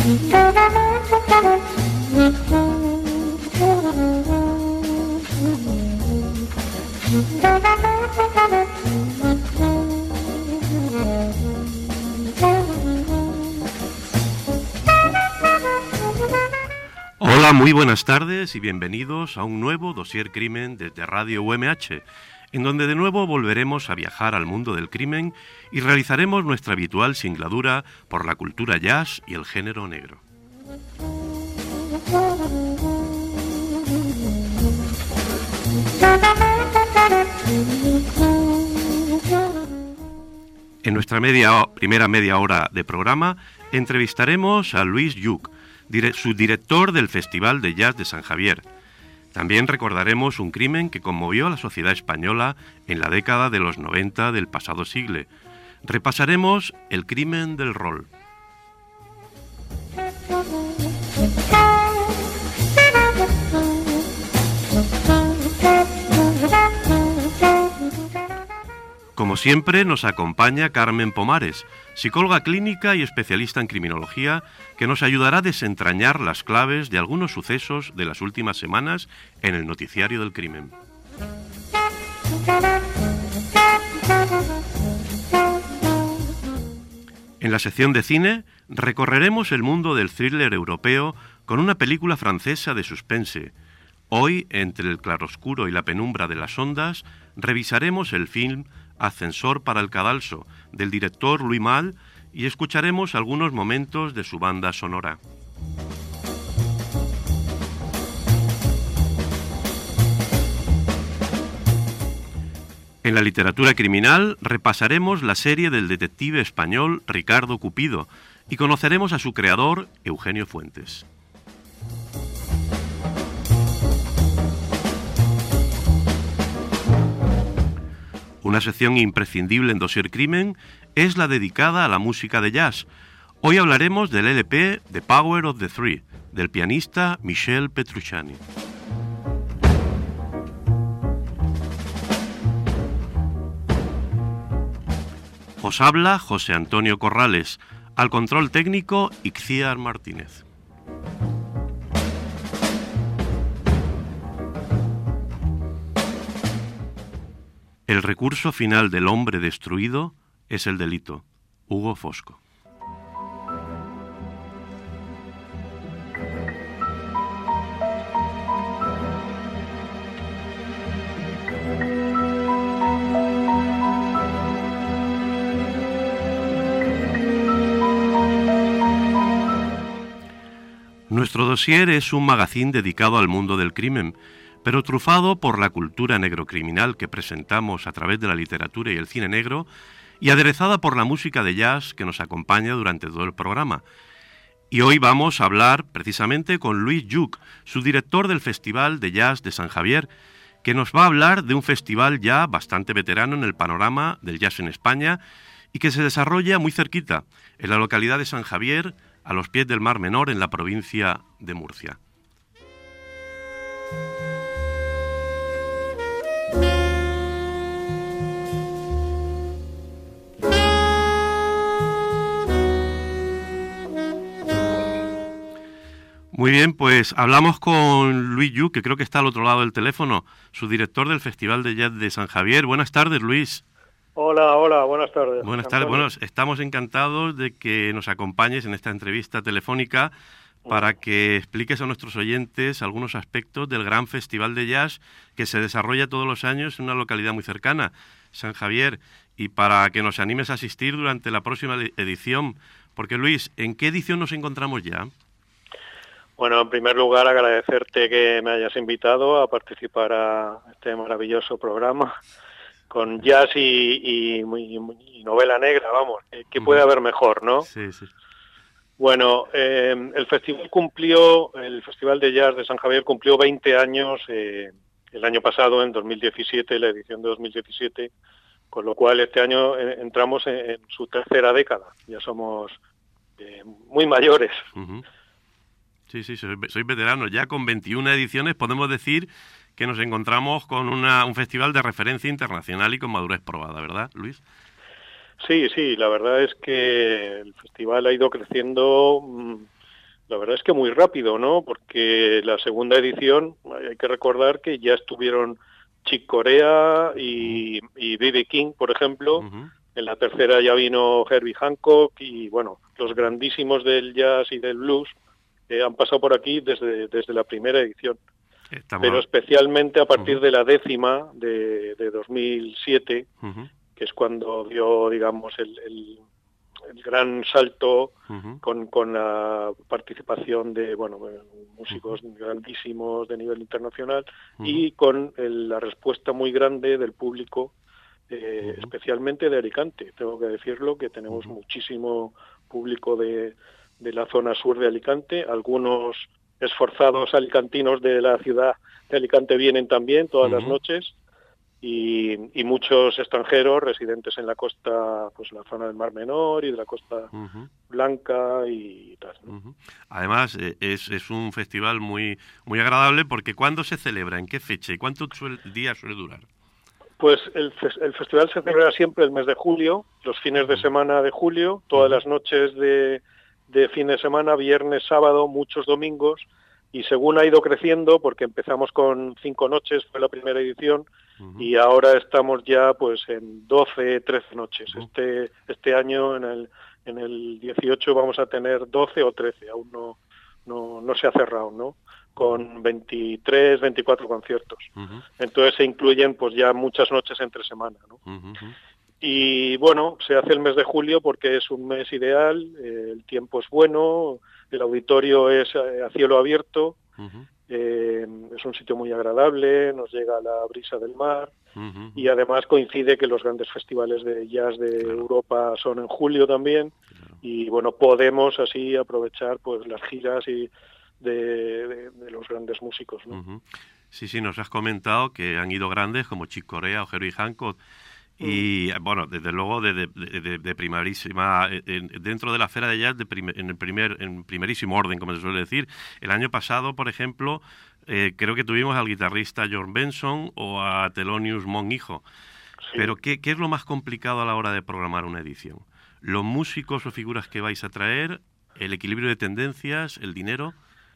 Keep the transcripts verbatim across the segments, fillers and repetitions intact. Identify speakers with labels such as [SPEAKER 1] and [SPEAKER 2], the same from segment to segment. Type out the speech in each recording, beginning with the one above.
[SPEAKER 1] Hola, muy buenas tardes y bienvenidos a un nuevo Dossier Crimen desde Radio U M H, en donde de nuevo volveremos a viajar al mundo del crimen y realizaremos nuestra habitual singladura por la cultura jazz y el género negro. En nuestra media, primera media hora de programa entrevistaremos a Louis Lluch, subdirector del Festival de Jazz de San Javier. También recordaremos un crimen que conmovió a la sociedad española en la década de los noventa del pasado siglo. Repasaremos el crimen del rol. Como siempre, nos acompaña Carmen Pomares, psicóloga clínica y especialista en criminología, que nos ayudará a desentrañar las claves de algunos sucesos de las últimas semanas en el noticiario del crimen. En la sección de cine, recorreremos el mundo del thriller europeo con una película francesa de suspense. Hoy, entre el claroscuro y la penumbra de las ondas, revisaremos el film Ascensor para el cadalso, del director Louis Malle, y escucharemos algunos momentos de su banda sonora. En la literatura criminal repasaremos la serie del detective español Ricardo Cupido y conoceremos a su creador, Eugenio Fuentes. Una sección imprescindible en Dossier Crimen es la dedicada a la música de jazz. Hoy hablaremos del L P The Power of the Three, del pianista Michel Petrucciani. Os habla José Antonio Corrales, al control técnico Ixíar Martínez. El recurso final del hombre destruido es el delito. Hugo Fosco. Nuestro dossier es un magazín dedicado al mundo del crimen, pero trufado por la cultura negrocriminal que presentamos a través de la literatura y el cine negro, y aderezada por la música de jazz que nos acompaña durante todo el programa. Y hoy vamos a hablar precisamente con Louis Lluch, subdirector del Festival de Jazz de San Javier, que nos va a hablar de un festival ya bastante veterano en el panorama del jazz en España y que se desarrolla muy cerquita, en la localidad de San Javier, a los pies del Mar Menor, en la provincia de Murcia. Muy bien, pues hablamos con Louis Lluch, que creo que está al otro lado del teléfono, su director del Festival de Jazz de San Javier. Buenas tardes, Luis.
[SPEAKER 2] Hola, hola, buenas tardes.
[SPEAKER 1] Buenas tardes. Bueno, estamos encantados de que nos acompañes en esta entrevista telefónica para que expliques a nuestros oyentes algunos aspectos del gran Festival de Jazz que se desarrolla todos los años en una localidad muy cercana, San Javier, y para que nos animes a asistir durante la próxima edición. Porque, Luis, ¿en qué edición nos encontramos ya?
[SPEAKER 2] Bueno, en primer lugar, agradecerte que me hayas invitado a participar a este maravilloso programa con jazz y, y, y, y novela negra, vamos, ¿qué puede haber mejor, no?
[SPEAKER 1] Sí, sí.
[SPEAKER 2] Bueno, eh, el festival cumplió, el Festival de Jazz de San Javier cumplió veinte años eh, el año pasado, en dos mil diecisiete, la edición de dos mil diecisiete, con lo cual este año eh, entramos en, en su tercera década, ya somos eh, muy mayores.
[SPEAKER 1] Uh-huh. Sí, sí, soy, soy veterano. Ya con veintiuna ediciones podemos decir que nos encontramos con una, un festival de referencia internacional y con madurez probada, ¿verdad, Luis?
[SPEAKER 2] Sí, sí, la verdad es que el festival ha ido creciendo la verdad es que muy rápido, ¿no? Porque la segunda edición, hay que recordar que ya estuvieron Chick Corea y, y B B King, por ejemplo.
[SPEAKER 1] Uh-huh.
[SPEAKER 2] En la tercera ya vino Herbie Hancock y, bueno, los grandísimos del jazz y del blues eh, han pasado por aquí desde, desde la primera edición. Estamos... Pero especialmente a partir uh-huh. de la décima de, de dos mil siete, uh-huh. que es cuando dio, digamos, el... el el gran salto uh-huh. con, con la participación de bueno músicos uh-huh. grandísimos de nivel internacional uh-huh. y con el, la respuesta muy grande del público, eh, uh-huh. especialmente de Alicante. Tengo que decirlo, que tenemos uh-huh. muchísimo público de, de la zona sur de Alicante. Algunos esforzados alicantinos de la ciudad de Alicante vienen también todas uh-huh. las noches. Y, y muchos extranjeros residentes en la costa, pues la zona del Mar Menor y de la Costa uh-huh. Blanca y tal, ¿no?
[SPEAKER 1] Uh-huh. Además, eh, es, es un festival muy muy agradable porque ¿cuándo se celebra? ¿En qué fecha? ¿Y cuántos suel, días suele durar?
[SPEAKER 2] Pues el, el festival se celebra siempre el mes de julio, los fines uh-huh. de semana de julio, todas uh-huh. las noches de, de fin de semana, viernes, sábado, muchos domingos. Y según ha ido creciendo, porque empezamos con cinco noches, fue la primera edición, uh-huh. y ahora estamos ya pues en doce, trece noches. Uh-huh. Este este año, en el en el dieciocho, vamos a tener doce o trece, aún no no, no se ha cerrado, ¿no? Con veintitrés, veinticuatro conciertos. Uh-huh. Entonces se incluyen pues ya muchas noches entre semana, ¿no? Uh-huh. Y bueno, se hace el mes de julio porque es un mes ideal, eh, el tiempo es bueno, el auditorio es eh, a cielo abierto, uh-huh. eh, es un sitio muy agradable, nos llega la brisa del mar, uh-huh. y además coincide que los grandes festivales de jazz de claro. Europa son en julio también, claro. y bueno, podemos así aprovechar pues las giras y de, de, de los grandes músicos, ¿no?
[SPEAKER 1] Uh-huh. Sí, sí, nos has comentado que han ido grandes como Chick Corea o Herbie Hancock. Y bueno, desde luego de, de, de, de primerísima, en, dentro de la esfera de jazz de primer, en el primer en primerísimo orden, como se suele decir. El año pasado, por ejemplo, eh, creo que tuvimos al guitarrista George Benson o a Thelonious Monk hijo. Sí. Pero ¿qué, ¿qué es lo más complicado a la hora de programar una edición? ¿Los músicos o figuras que vais a traer? ¿El equilibrio de tendencias? ¿El dinero?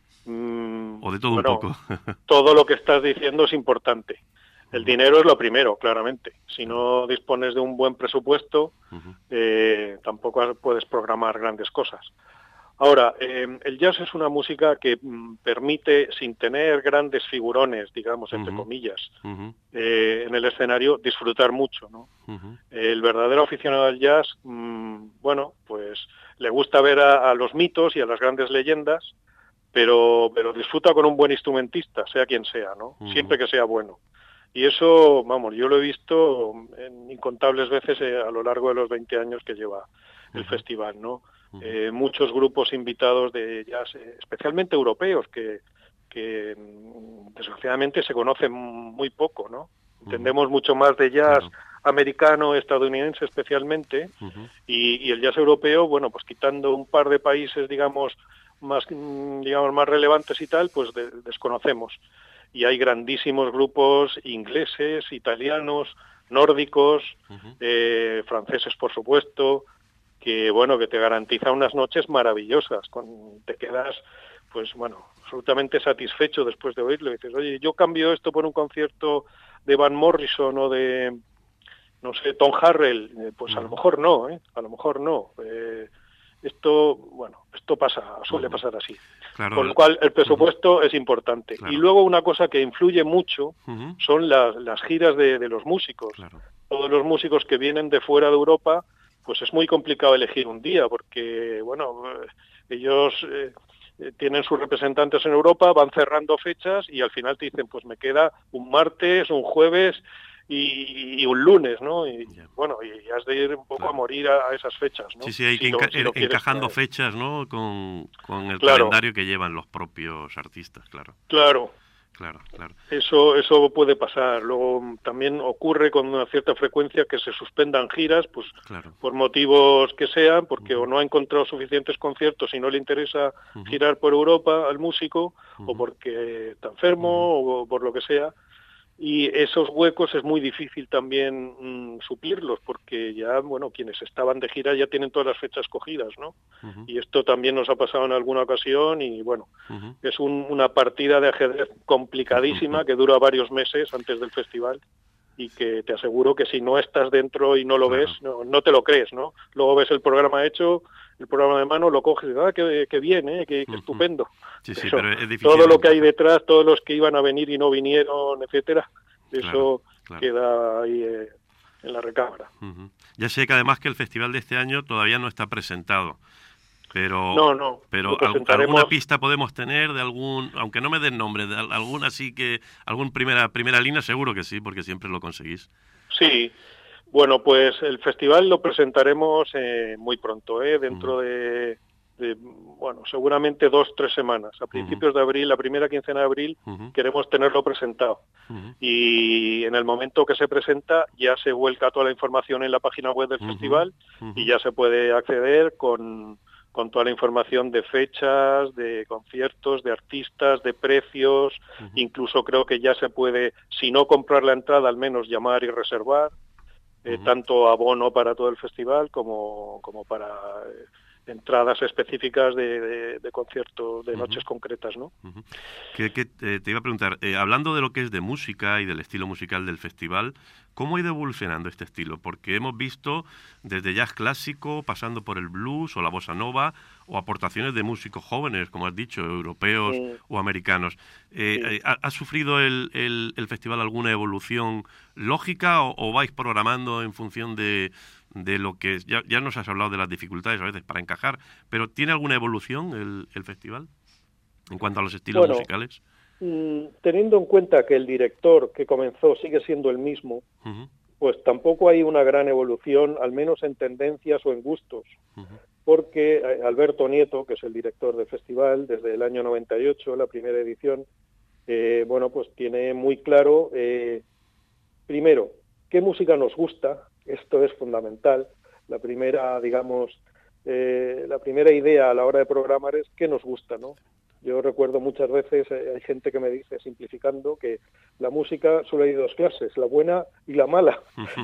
[SPEAKER 2] Mm,
[SPEAKER 1] ¿O de todo
[SPEAKER 2] bueno,
[SPEAKER 1] un poco?
[SPEAKER 2] Todo lo que estás diciendo es importante. El dinero es lo primero, claramente. Si no dispones de un buen presupuesto, uh-huh. eh, tampoco puedes programar grandes cosas. Ahora, eh, el jazz es una música que mm, permite, sin tener grandes figurones, digamos, entre uh-huh. comillas, uh-huh. eh, en el escenario, disfrutar mucho, ¿no? Uh-huh. El verdadero aficionado al jazz, mmm, bueno, pues le gusta ver a, a los mitos y a las grandes leyendas, pero, pero disfruta con un buen instrumentista, sea quien sea, ¿no? Uh-huh. Siempre que sea bueno. Y eso, vamos, yo lo he visto en incontables veces eh, a lo largo de los veinte años que lleva el uh-huh. festival, ¿no? Uh-huh. Eh, muchos grupos invitados de jazz, eh, especialmente europeos, que, que desgraciadamente se conocen muy poco, ¿no? Uh-huh. Entendemos mucho más de jazz claro. americano, estadounidense especialmente, uh-huh. y, y el jazz europeo, bueno, pues quitando un par de países, digamos, más, digamos, más relevantes y tal, pues de, desconocemos. Y hay grandísimos grupos ingleses, italianos, nórdicos, uh-huh. eh, franceses, por supuesto, que bueno, que te garantizan unas noches maravillosas. Con, te quedas, pues bueno, absolutamente satisfecho después de oírlo. Y dices, oye, yo cambio esto por un concierto de Van Morrison o de, no sé, Tom Harrell. Eh, pues uh-huh. a lo mejor no, ¿eh? A lo mejor no. Eh, esto, bueno, esto pasa, suele uh-huh. pasar así. Claro. Con lo cual el presupuesto uh-huh. es importante. Claro. Y luego una cosa que influye mucho uh-huh. son las, las giras de, de los músicos. Claro. Todos los músicos que vienen de fuera de Europa, pues es muy complicado elegir un día, porque, bueno, ellos eh, tienen sus representantes en Europa, van cerrando fechas y al final te dicen, pues me queda un martes, un jueves y, y un lunes, ¿no? Y yeah. bueno, y has de ir un poco claro. a morir a, a esas fechas, ¿no?
[SPEAKER 1] Sí, sí, hay
[SPEAKER 2] si
[SPEAKER 1] que
[SPEAKER 2] lo,
[SPEAKER 1] enca-
[SPEAKER 2] si lo
[SPEAKER 1] encajando
[SPEAKER 2] quieres,
[SPEAKER 1] fechas, ¿no? Con, con el
[SPEAKER 2] claro.
[SPEAKER 1] calendario que llevan los propios artistas, claro.
[SPEAKER 2] Claro.
[SPEAKER 1] Claro, claro.
[SPEAKER 2] Eso, eso puede pasar. Luego también ocurre con una cierta frecuencia que se suspendan giras, pues claro. por motivos que sean, porque uh-huh. o no ha encontrado suficientes conciertos y no le interesa uh-huh. girar por Europa al músico, uh-huh. o porque está enfermo, uh-huh. o por lo que sea. y esos huecos es muy difícil también mmm, suplirlos, porque ya, bueno, quienes estaban de gira ya tienen todas las fechas cogidas, ¿no? Uh-huh. Y esto también nos ha pasado en alguna ocasión y, bueno, uh-huh. es un, una partida de ajedrez complicadísima uh-huh. que dura varios meses antes del festival y que te aseguro que si no estás dentro y no lo claro. ves, no, no te lo crees, ¿no? Luego ves el programa hecho, el programa de mano, lo coges y dices, ah, qué, qué bien, ¿eh? Qué, qué estupendo.
[SPEAKER 1] Sí, sí,
[SPEAKER 2] pero,
[SPEAKER 1] pero es difícil.
[SPEAKER 2] Todo lo que hay detrás, todos los que iban a venir y no vinieron, etcétera, eso
[SPEAKER 1] claro, claro.
[SPEAKER 2] queda ahí eh, en la recámara.
[SPEAKER 1] Uh-huh. Ya sé que además que el festival de este año todavía no está presentado. Pero,
[SPEAKER 2] no, no,
[SPEAKER 1] pero alguna pista podemos tener de algún, aunque no me den nombre, de alguna así que, algún primera primera línea, seguro que sí, porque siempre lo conseguís.
[SPEAKER 2] Sí, bueno, pues el festival lo presentaremos eh, muy pronto, eh, dentro uh-huh. de, de, bueno, seguramente dos, tres semanas. A principios uh-huh. de abril, la primera quincena de abril, uh-huh. queremos tenerlo presentado. Uh-huh. Y en el momento que se presenta ya se vuelca toda la información en la página web del uh-huh. festival uh-huh. y ya se puede acceder con... con toda la información de fechas, de conciertos, de artistas, de precios, uh-huh. incluso creo que ya se puede, si no comprar la entrada, al menos llamar y reservar, eh, uh-huh. tanto abono para todo el festival como, como para eh, entradas específicas de, de, de conciertos, de noches uh-huh. concretas, ¿no?
[SPEAKER 1] Uh-huh. ¿Qué, qué, eh, te iba a preguntar, eh, hablando de lo que es de música y del estilo musical del festival, ¿cómo ha ido evolucionando este estilo? Porque hemos visto desde jazz clásico, pasando por el blues o la bossa nova, o aportaciones de músicos jóvenes, como has dicho, europeos sí. o americanos. Eh, sí. ¿ha, ¿Ha sufrido el, el, el festival alguna evolución lógica o, o vais programando en función de, de lo que... Ya, ya nos has hablado de las dificultades a veces para encajar, pero ¿tiene alguna evolución el, el festival en cuanto a los estilos
[SPEAKER 2] bueno,
[SPEAKER 1] musicales?
[SPEAKER 2] Teniendo en cuenta que el director que comenzó sigue siendo el mismo, uh-huh. pues tampoco hay una gran evolución, al menos en tendencias o en gustos, uh-huh. porque Alberto Nieto, que es el director del festival desde el año noventa y ocho, la primera edición, eh, bueno, pues tiene muy claro, eh, primero, qué música nos gusta, esto es fundamental, la primera, digamos, eh, la primera idea a la hora de programar es qué nos gusta, ¿no? Yo recuerdo muchas veces, eh, hay gente que me dice, simplificando, que la música solo hay dos clases, la buena y la mala,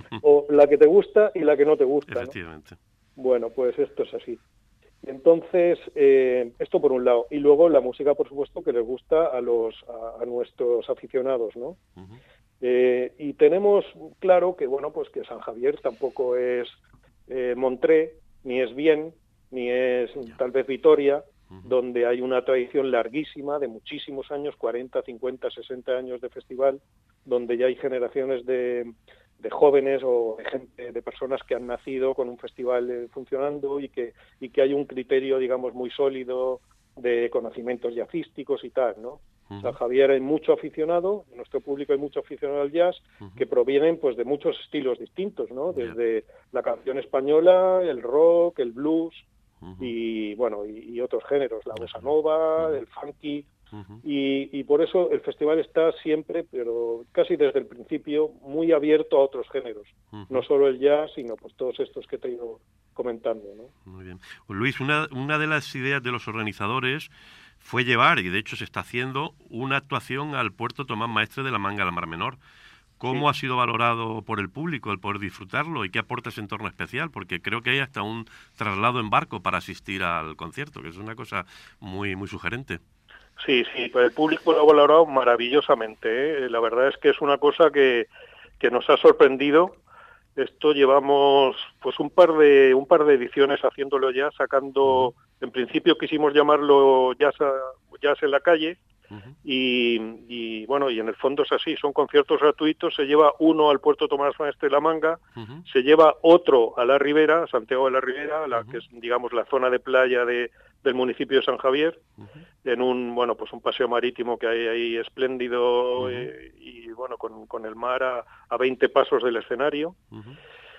[SPEAKER 2] o la que te gusta y la que no te gusta.
[SPEAKER 1] Efectivamente.
[SPEAKER 2] ¿No? Bueno, pues esto es así. Entonces, eh, esto por un lado. Y luego la música, por supuesto, que les gusta a, los, a, a nuestros aficionados, ¿no? Uh-huh. Eh, y tenemos claro que, bueno, pues que San Javier tampoco es eh, Montré, ni es Bien, ni es tal vez Vitoria, donde hay una tradición larguísima de muchísimos años, cuarenta, cincuenta, sesenta años de festival, donde ya hay generaciones de, de jóvenes o de gente, de personas que han nacido con un festival eh, funcionando y que, y que hay un criterio, digamos, muy sólido de conocimientos jazzísticos y tal, ¿no? Uh-huh. San Javier hay mucho aficionado, en nuestro público hay mucho aficionado al jazz, uh-huh. que provienen pues de muchos estilos distintos, ¿no? Desde yeah. la canción española, el rock, el blues, Uh-huh. y bueno y, y otros géneros, la bossa nova, uh-huh. el funky, uh-huh. y, y por eso el festival está siempre, pero casi desde el principio, muy abierto a otros géneros, uh-huh. no solo el jazz, sino pues todos estos que te he ido comentando, ¿no?
[SPEAKER 1] Muy bien. Pues Luis, una, una de las ideas de los organizadores fue llevar, y de hecho se está haciendo, una actuación al puerto Tomás Maestre de la Manga del Mar Menor. ¿Cómo sí. ha sido valorado por el público el poder disfrutarlo y qué aporta ese entorno especial? Porque creo que hay hasta un traslado en barco para asistir al concierto, que es una cosa muy muy sugerente.
[SPEAKER 2] Sí, sí, pues el público lo ha valorado maravillosamente, ¿eh? La verdad es que es una cosa que, que nos ha sorprendido. Esto llevamos pues un par de un par de ediciones haciéndolo ya, sacando, uh-huh. en principio quisimos llamarlo Jazz, a, jazz en la calle, Uh-huh. y, y bueno, y en el fondo es así, son conciertos gratuitos, se lleva uno al puerto Tomás Maestre de la Manga, uh-huh. se lleva otro a la Ribera, Santiago de la Ribera, la uh-huh. que es, digamos, la zona de playa de, del municipio de San Javier, uh-huh. en un, bueno, pues un paseo marítimo que hay ahí espléndido, uh-huh. eh, y bueno, con, con el mar a, a veinte pasos del escenario. Uh-huh.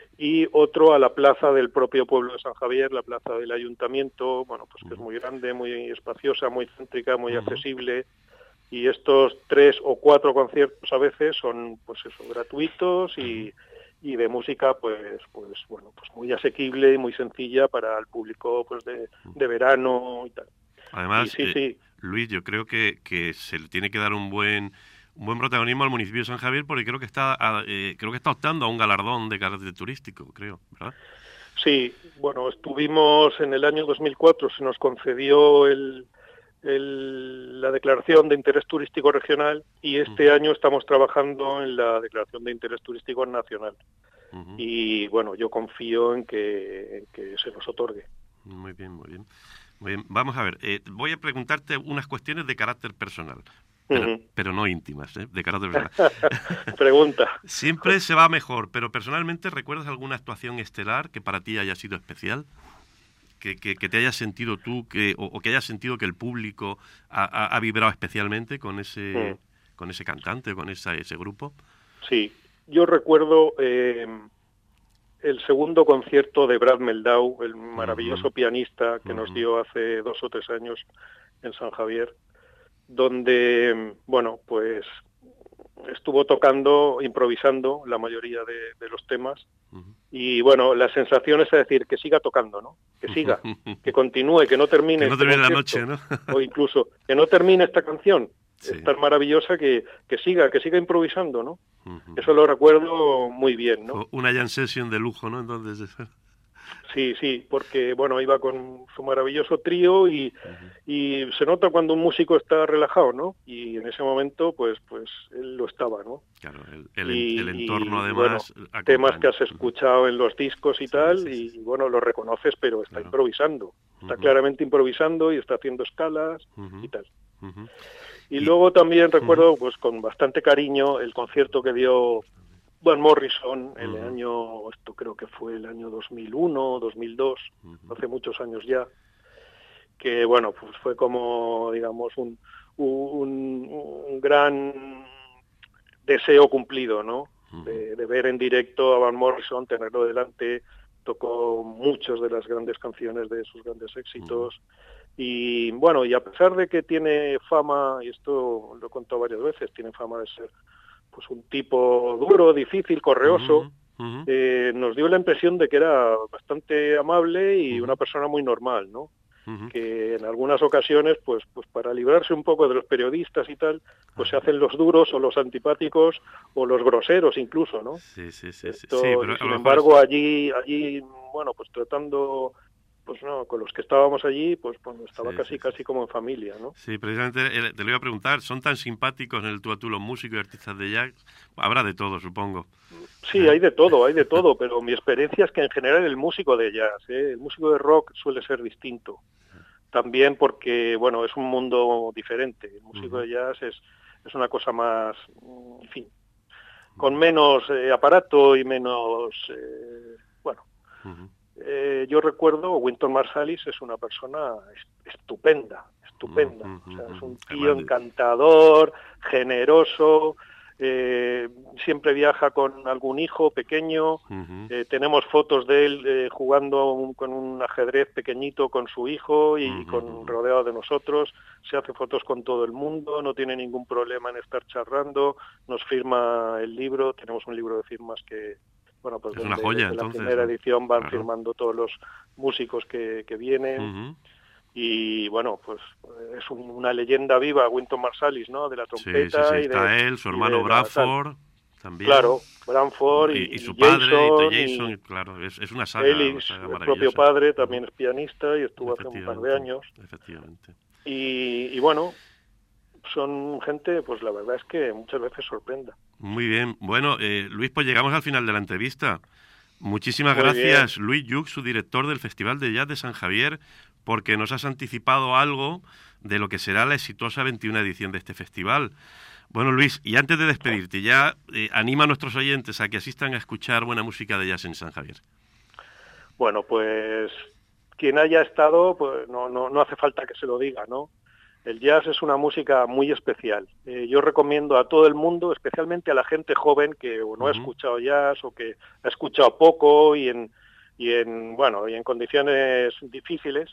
[SPEAKER 2] Y otro a la plaza del propio pueblo de San Javier, la plaza del ayuntamiento, bueno, pues que es muy grande, muy espaciosa, muy céntrica, muy uh-huh. accesible, y estos tres o cuatro conciertos a veces son, pues eso, gratuitos y, y de música, pues, pues bueno, pues muy asequible y muy sencilla para el público, pues de, de verano y tal.
[SPEAKER 1] Además,
[SPEAKER 2] y sí,
[SPEAKER 1] eh,
[SPEAKER 2] sí.
[SPEAKER 1] Luis, yo creo que, que se le tiene que dar un buen un buen protagonismo al municipio de San Javier, porque creo que está eh, creo que está optando a un galardón de carácter turístico, creo, ¿verdad?
[SPEAKER 2] Sí, bueno, estuvimos en el año dos mil cuatro, se nos concedió el, el, la declaración de interés turístico regional y este uh-huh. año estamos trabajando en la declaración de interés turístico nacional. Uh-huh. Y bueno, yo confío en que, en que se nos otorgue.
[SPEAKER 1] Muy bien, muy bien. Muy bien. Vamos a ver, eh, voy a preguntarte unas cuestiones de carácter personal. Pero, uh-huh. pero no íntimas, ¿eh? De carácter personal.
[SPEAKER 2] Pregunta.
[SPEAKER 1] Siempre se va mejor, pero personalmente, ¿recuerdas alguna actuación estelar que para ti haya sido especial? Que, que, que te hayas sentido tú, que o, o que hayas sentido que el público ha, ha, ha vibrado especialmente con ese, uh-huh. con ese cantante, con esa, ese grupo.
[SPEAKER 2] Sí, yo recuerdo eh, el segundo concierto de Brad Meldau, el maravilloso uh-huh. pianista que uh-huh. nos dio hace dos o tres años en San Javier, donde, bueno, pues estuvo tocando, improvisando la mayoría de, de los temas, uh-huh. y bueno, la sensación es decir, que siga tocando, ¿no? Que siga, que continúe, que no termine,
[SPEAKER 1] que no termine la noche, ¿no?
[SPEAKER 2] O incluso que no termine esta canción, sí. Es tan maravillosa que, que siga, que siga improvisando, ¿no? Uh-huh. Eso lo recuerdo muy bien, ¿no?
[SPEAKER 1] Una jam session de lujo, ¿no? Entonces...
[SPEAKER 2] Sí, sí, porque bueno, iba con su maravilloso trío y, uh-huh. y se nota cuando un músico está relajado, ¿no? Y en ese momento, pues, pues él lo estaba, ¿no?
[SPEAKER 1] Claro, el, el, y, el entorno
[SPEAKER 2] y,
[SPEAKER 1] además.
[SPEAKER 2] Bueno, temas que has escuchado uh-huh. en los discos y sí, tal, sí, sí. y bueno, lo reconoces, pero está claro. improvisando, está uh-huh. claramente improvisando y está haciendo escalas uh-huh. y tal. Uh-huh. Y, y luego también recuerdo, uh-huh. pues con bastante cariño, el concierto que dio Van Morrison, el uh-huh. año, esto creo que fue el año dos mil uno, dos mil dos, uh-huh. hace muchos años ya, que bueno, pues fue como, digamos, un, un, un gran deseo cumplido, ¿no? Uh-huh. De, de ver en directo a Van Morrison, tenerlo delante, tocó muchas de las grandes canciones de sus grandes éxitos, uh-huh. y bueno, y a pesar de que tiene fama, y esto lo he contado varias veces, tiene fama de ser pues un tipo duro, difícil, correoso, uh-huh, uh-huh. Eh, nos dio la impresión de que era bastante amable y uh-huh. una persona muy normal, ¿no? Uh-huh. Que en algunas ocasiones, pues, pues para librarse un poco de los periodistas y tal, pues uh-huh. se hacen los duros o los antipáticos o los groseros incluso, ¿no?
[SPEAKER 1] Sí, sí, sí.
[SPEAKER 2] Esto,
[SPEAKER 1] sí pero
[SPEAKER 2] sin embargo, es... allí, allí, bueno, pues tratando... pues no, con los que estábamos allí, pues, pues estaba sí, casi sí, casi sí. como en familia, ¿no?
[SPEAKER 1] Sí, precisamente te lo iba a preguntar, ¿son tan simpáticos en el tú a tú los músicos y artistas de jazz? Habrá de todo, supongo.
[SPEAKER 2] Sí, ¿Eh? hay de todo, hay de todo, pero mi experiencia es que en general el músico de jazz, ¿eh? el músico de rock suele ser distinto. También porque, bueno, es un mundo diferente. El músico uh-huh. de jazz es, es una cosa más, en fin, con menos eh, aparato y menos, eh, bueno... Uh-huh. Eh, yo recuerdo, Wynton Marsalis es una persona estupenda, estupenda, uh-huh, o sea, es un tío encantador, generoso, eh, siempre viaja con algún hijo pequeño, uh-huh. eh, tenemos fotos de él eh, jugando un, con un ajedrez pequeñito con su hijo y uh-huh. con rodeado de nosotros, se hace fotos con todo el mundo, no tiene ningún problema en estar charlando, nos firma el libro, tenemos un libro de firmas que... Bueno, pues
[SPEAKER 1] es una joya,
[SPEAKER 2] en la
[SPEAKER 1] entonces,
[SPEAKER 2] primera
[SPEAKER 1] ¿no?
[SPEAKER 2] edición van
[SPEAKER 1] Claro.
[SPEAKER 2] firmando todos los músicos que, que vienen
[SPEAKER 1] uh-huh.
[SPEAKER 2] y bueno, pues es un, una leyenda viva, Wynton Marsalis, ¿no? De la trompeta.
[SPEAKER 1] Sí, sí, sí.
[SPEAKER 2] Y
[SPEAKER 1] está
[SPEAKER 2] de,
[SPEAKER 1] él, su hermano Bradford
[SPEAKER 2] la,
[SPEAKER 1] también.
[SPEAKER 2] Claro, Bradford y,
[SPEAKER 1] y, y su
[SPEAKER 2] y
[SPEAKER 1] padre,
[SPEAKER 2] Jason,
[SPEAKER 1] y Jason,
[SPEAKER 2] y
[SPEAKER 1] claro, es, es una saga,
[SPEAKER 2] él y
[SPEAKER 1] una saga
[SPEAKER 2] el propio padre también uh-huh. es pianista y estuvo hace un par de años.
[SPEAKER 1] Efectivamente.
[SPEAKER 2] Y, y bueno, son gente, pues la verdad es que muchas veces sorprenda.
[SPEAKER 1] Muy bien. Bueno, eh, Luis, pues llegamos al final de la entrevista. Muchísimas
[SPEAKER 2] Muy
[SPEAKER 1] gracias,
[SPEAKER 2] bien.
[SPEAKER 1] Luis Llux, su director del Festival de Jazz de San Javier, porque nos has anticipado algo de lo que será la exitosa veintiuna edición de este festival. Bueno, Luis, y antes de despedirte, ya eh, anima a nuestros oyentes a que asistan a escuchar buena música de jazz en San Javier.
[SPEAKER 2] Bueno, pues quien haya estado, pues no, no, no hace falta que se lo diga, ¿no? El jazz es una música muy especial. Eh, yo recomiendo a todo el mundo, especialmente a la gente joven que o no uh-huh. ha escuchado jazz o que ha escuchado poco y en, y en bueno y en condiciones difíciles,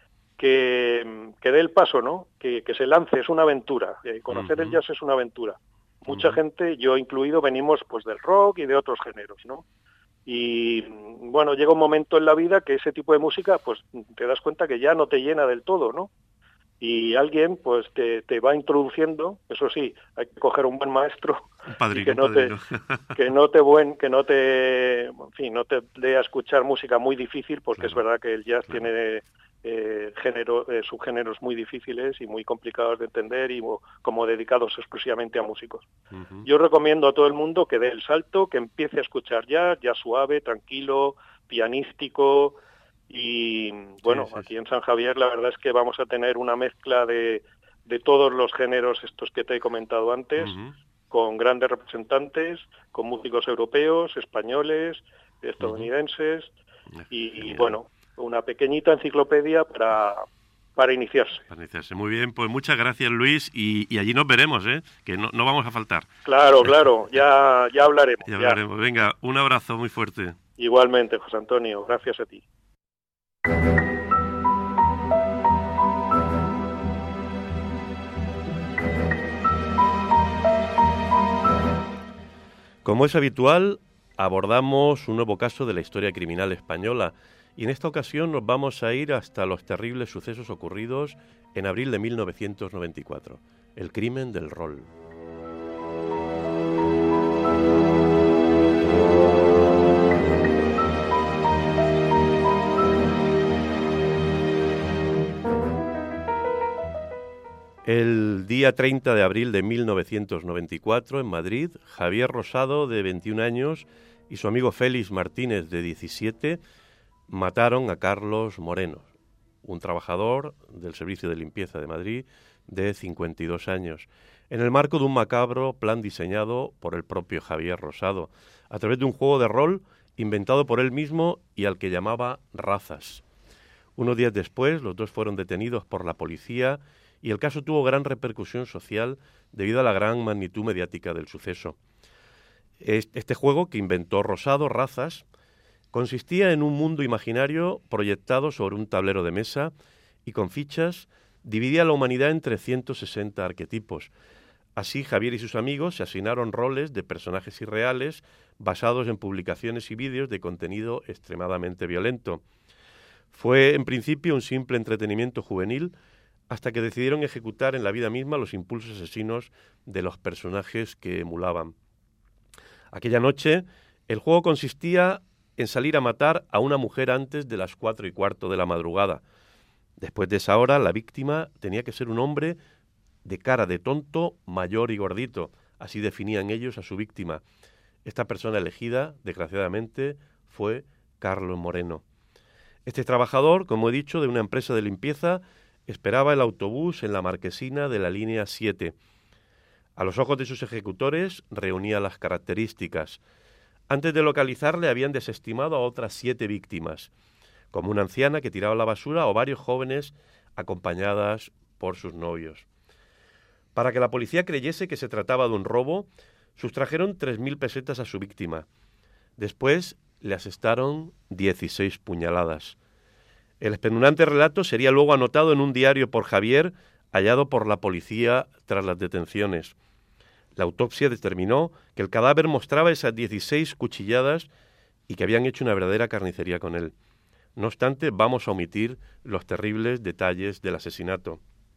[SPEAKER 2] que, que dé el paso, ¿no? Que, que se lance, es una aventura. Eh, conocer uh-huh. el jazz es una aventura. Mucha uh-huh. gente, yo incluido, venimos pues del rock y de otros géneros, ¿no? Y bueno, llega un momento en la vida que ese tipo de música, pues te das cuenta que ya no te llena del todo, ¿no? y alguien pues te, te va introduciendo. Eso sí, hay que coger un buen maestro,
[SPEAKER 1] un padrino,
[SPEAKER 2] y que no
[SPEAKER 1] un padrino.
[SPEAKER 2] te que no te buen que no te en fin no te dé a escuchar música muy difícil, porque
[SPEAKER 1] Claro,
[SPEAKER 2] es verdad que el jazz
[SPEAKER 1] claro.
[SPEAKER 2] tiene eh, género eh, subgéneros muy difíciles y muy complicados de entender, y como dedicados exclusivamente a músicos.
[SPEAKER 1] Uh-huh.
[SPEAKER 2] Yo recomiendo a todo el mundo que dé el salto, que empiece a escuchar jazz, jazz suave, tranquilo, pianístico. Y bueno,
[SPEAKER 1] sí, sí,
[SPEAKER 2] aquí
[SPEAKER 1] sí.
[SPEAKER 2] en San Javier la verdad es que vamos a tener una mezcla de, de todos los géneros estos que te he comentado antes,
[SPEAKER 1] Uh-huh.
[SPEAKER 2] con grandes representantes, con músicos europeos, españoles, estadounidenses,
[SPEAKER 1] Uh-huh.
[SPEAKER 2] y, y
[SPEAKER 1] Genial.
[SPEAKER 2] bueno, una pequeñita enciclopedia para, para iniciarse.
[SPEAKER 1] Para iniciarse. Muy bien, pues muchas gracias, Luis, y, y allí nos veremos, ¿eh? Que no, no vamos a faltar.
[SPEAKER 2] Claro, claro, ya, ya hablaremos.
[SPEAKER 1] Ya
[SPEAKER 2] ya.
[SPEAKER 1] hablaremos. Venga, un abrazo muy fuerte.
[SPEAKER 2] Igualmente, José Antonio, gracias a ti.
[SPEAKER 1] Como es habitual, abordamos un nuevo caso de la historia criminal española, y en esta ocasión nos vamos a ir hasta los terribles sucesos ocurridos en abril de mil novecientos noventa y cuatro, el crimen del Rol. El día treinta de abril de mil novecientos noventa y cuatro, en Madrid, Javier Rosado, de veintiún años, y su amigo Félix Martínez, de diecisiete, mataron a Carlos Moreno, un trabajador del Servicio de Limpieza de Madrid, de cincuenta y dos años, en el marco de un macabro plan diseñado por el propio Javier Rosado, a través de un juego de rol inventado por él mismo y al que llamaba Razas. Unos días después, los dos fueron detenidos por la policía, y el caso tuvo gran repercusión social debido a la gran magnitud mediática del suceso. Este juego que inventó Rosado, Razas, consistía en un mundo imaginario proyectado sobre un tablero de mesa y con fichas dividía a la humanidad entre ciento sesenta arquetipos. Así, Javier y sus amigos se asignaron roles de personajes irreales basados en publicaciones y vídeos de contenido extremadamente violento. Fue, en principio, un simple entretenimiento juvenil, hasta que decidieron ejecutar en la vida misma los impulsos asesinos de los personajes que emulaban. Aquella noche, el juego consistía en salir a matar a una mujer antes de las cuatro y cuarto de la madrugada. Después de esa hora, la víctima tenía que ser un hombre de cara de tonto, mayor y gordito. Así definían ellos a su víctima. Esta persona elegida, desgraciadamente, fue Carlos Moreno. Este trabajador, como he dicho, de una empresa de limpieza, esperaba el autobús en la marquesina de la línea siete. A los ojos de sus ejecutores reunía las características. Antes de localizarle habían desestimado a otras siete víctimas, como una anciana que tiraba la basura o varios jóvenes acompañadas por sus novios. Para que la policía creyese que se trataba de un robo, sustrajeron tres mil pesetas a su víctima. Después le asestaron dieciséis puñaladas. El espeluznante relato sería luego anotado en un diario por Javier, hallado por la policía tras las detenciones. La autopsia determinó que el cadáver mostraba esas dieciséis cuchilladas y que habían hecho una verdadera carnicería con él. No obstante, vamos a omitir los terribles detalles del asesinato.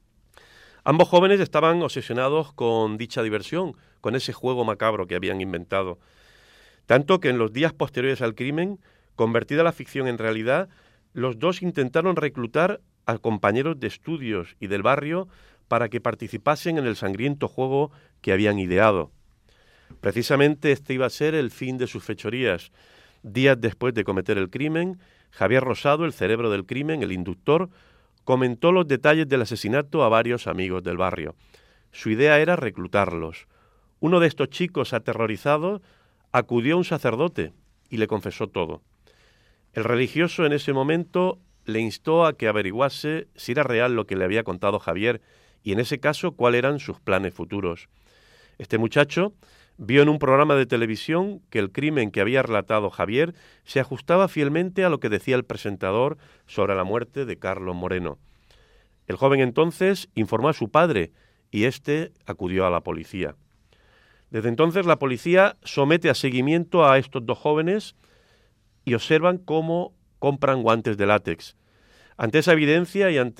[SPEAKER 1] Ambos jóvenes estaban obsesionados con dicha diversión, con ese juego macabro que habían inventado. Tanto que en los días posteriores al crimen, convertida la ficción en realidad, los dos intentaron reclutar a compañeros de estudios y del barrio para que participasen en el sangriento juego que habían ideado. Precisamente este iba a ser el fin de sus fechorías. Días después de cometer el crimen, Javier Rosado, el cerebro del crimen, el inductor, comentó los detalles del asesinato a varios amigos del barrio. Su idea era reclutarlos. Uno de estos chicos aterrorizados acudió a un sacerdote y le confesó todo. El religioso en ese momento le instó a que averiguase si era real lo que le había contado Javier y, en ese caso, cuáles eran sus planes futuros. Este muchacho vio en un programa de televisión que el crimen que había relatado Javier se ajustaba fielmente a lo que decía el presentador sobre la muerte de Carlos Moreno. El joven entonces informó a su padre y éste acudió a la policía. Desde entonces la policía somete a seguimiento a estos dos jóvenes y observan cómo compran guantes de látex. Ante esa evidencia y ante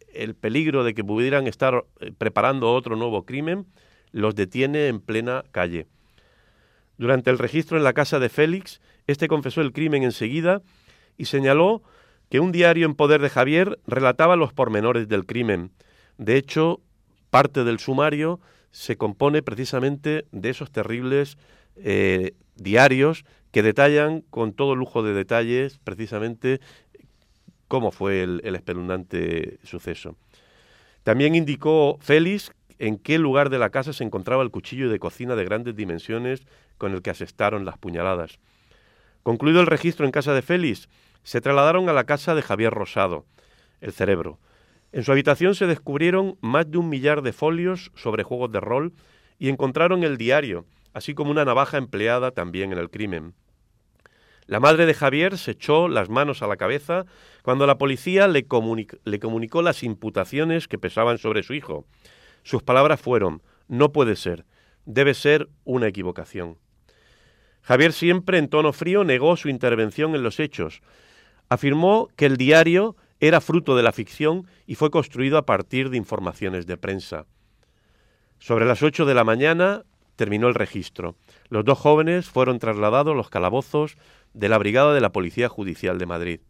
[SPEAKER 1] el peligro de que pudieran estar preparando otro nuevo crimen, los detiene en plena calle. Durante el registro en la casa de Félix, este confesó el crimen enseguida y señaló que un diario en poder de Javier relataba los pormenores del crimen. De hecho, parte del sumario se compone precisamente de esos terribles eh, diarios que detallan con todo lujo de detalles precisamente cómo fue el, el espeluznante suceso. También indicó Félix en qué lugar de la casa se encontraba el cuchillo de cocina de grandes dimensiones con el que asestaron las puñaladas. Concluido el registro en casa de Félix, se trasladaron a la casa de Javier Rosado, el cerebro. En su habitación se descubrieron más de un millar de folios sobre juegos de rol y encontraron el diario, así como una navaja empleada también en el crimen. La madre de Javier se echó las manos a la cabeza cuando la policía le, comunic- le comunicó las imputaciones que pesaban sobre su hijo. Sus palabras fueron: no puede ser, debe ser una equivocación. Javier, siempre en tono frío, negó su intervención en los hechos. Afirmó que el diario era fruto de la ficción y fue construido a partir de informaciones de prensa. Sobre las ocho de la mañana terminó el registro. Los dos jóvenes fueron trasladados a los calabozos de la Brigada de la Policía Judicial de Madrid.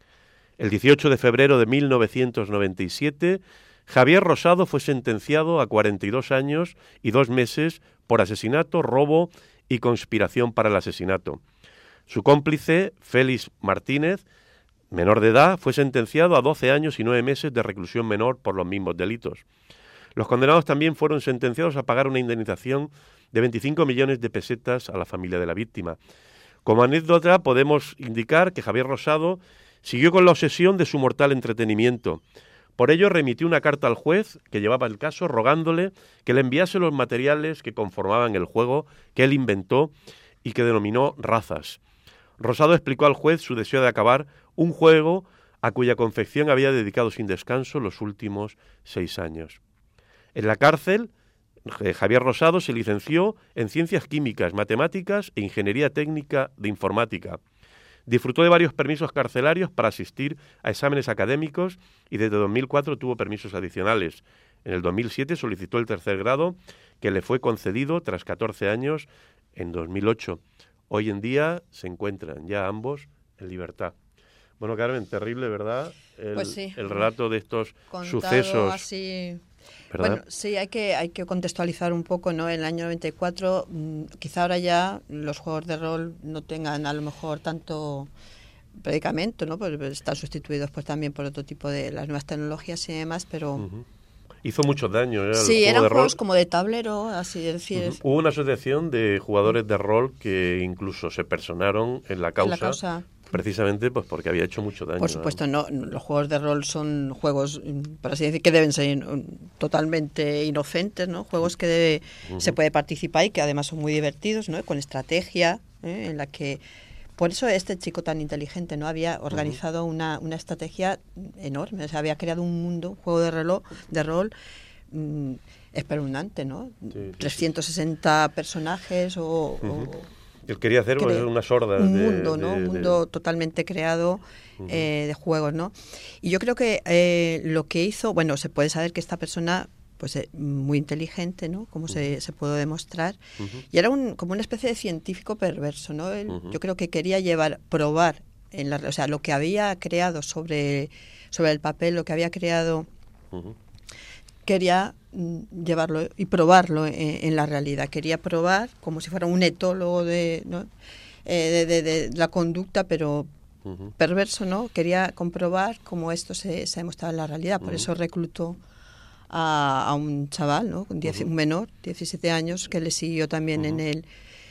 [SPEAKER 1] El dieciocho de febrero de mil novecientos noventa y siete, Javier Rosado fue sentenciado a cuarenta y dos años y dos meses por asesinato, robo y conspiración para el asesinato. Su cómplice, Félix Martínez, menor de edad, fue sentenciado a doce años y nueve meses de reclusión menor por los mismos delitos. Los condenados también fueron sentenciados a pagar una indemnización de veinticinco millones de pesetas a la familia de la víctima. Como anécdota podemos indicar que Javier Rosado siguió con la obsesión de su mortal entretenimiento. Por ello remitió una carta al juez que llevaba el caso rogándole que le enviase los materiales que conformaban el juego que él inventó y que denominó Razas. Rosado explicó al juez su deseo de acabar un juego a cuya confección había dedicado sin descanso los últimos seis años. En la cárcel, Javier Rosado se licenció en Ciencias Químicas, Matemáticas e Ingeniería Técnica de Informática. Disfrutó de varios permisos carcelarios para asistir a exámenes académicos y desde dos mil cuatro tuvo permisos adicionales. En el dos mil siete solicitó el tercer grado, que le fue concedido tras catorce años en dos mil ocho. Hoy en día se encuentran ya ambos en libertad. Bueno, Carmen, terrible, ¿verdad? El,
[SPEAKER 3] pues sí.
[SPEAKER 1] el relato de estos
[SPEAKER 3] Contado
[SPEAKER 1] sucesos.
[SPEAKER 3] Así...
[SPEAKER 1] ¿verdad?
[SPEAKER 3] Bueno, sí, hay que hay que contextualizar un poco, ¿no? En el año noventa y cuatro, mmm, quizá ahora ya los juegos de rol no tengan a lo mejor tanto predicamento, ¿no? Pues están sustituidos pues también por otro tipo de las nuevas tecnologías y demás, pero...
[SPEAKER 1] Uh-huh. Hizo mucho daño. ¿eh?
[SPEAKER 3] Sí,
[SPEAKER 1] juego
[SPEAKER 3] eran
[SPEAKER 1] de
[SPEAKER 3] juegos
[SPEAKER 1] rol.
[SPEAKER 3] como de tablero, así decir.
[SPEAKER 1] Uh-huh. Hubo una asociación de jugadores de rol que incluso se personaron en la causa,
[SPEAKER 3] En la causa.
[SPEAKER 1] precisamente pues porque había hecho mucho daño.
[SPEAKER 3] Por supuesto, no, los juegos de rol son juegos, por así decir, que deben ser totalmente inocentes, ¿no? Juegos que debe, uh-huh. se puede participar y que además son muy divertidos, ¿no? Con estrategia, ¿eh? En la que... Por eso este chico tan inteligente, ¿no? Había organizado uh-huh. una, una estrategia enorme, o sea, había creado un mundo, un juego de, reloj, de rol mmm, espeluznante, ¿no? Sí, sí, trescientos sesenta sí. personajes o... Uh-huh. o
[SPEAKER 1] Él quería hacer cre- unas hordas
[SPEAKER 3] un
[SPEAKER 1] de...
[SPEAKER 3] mundo, ¿no?
[SPEAKER 1] De, de,
[SPEAKER 3] un mundo
[SPEAKER 1] de...
[SPEAKER 3] totalmente creado uh-huh. eh, de juegos, ¿no? Y yo creo que eh, lo que hizo, bueno, se puede saber que esta persona... pues eh, muy inteligente, ¿no? Como uh-huh. se, se pudo demostrar. Uh-huh. Y era un, como una especie de científico perverso, ¿no? Él, uh-huh. Yo creo que quería llevar, probar, en la, o sea, lo que había creado sobre, sobre el papel, lo que había creado, uh-huh. quería mm, llevarlo y probarlo en, en la realidad. Quería probar, como si fuera un etólogo de, ¿no? eh, de, de, de, de la conducta, pero... Uh-huh. perverso, ¿no? Quería comprobar cómo esto se, se ha demostrado en la realidad. Por uh-huh. eso reclutó A, a un chaval, ¿no? Un, diez, uh-huh. un menor, diecisiete años, que le siguió también uh-huh. en el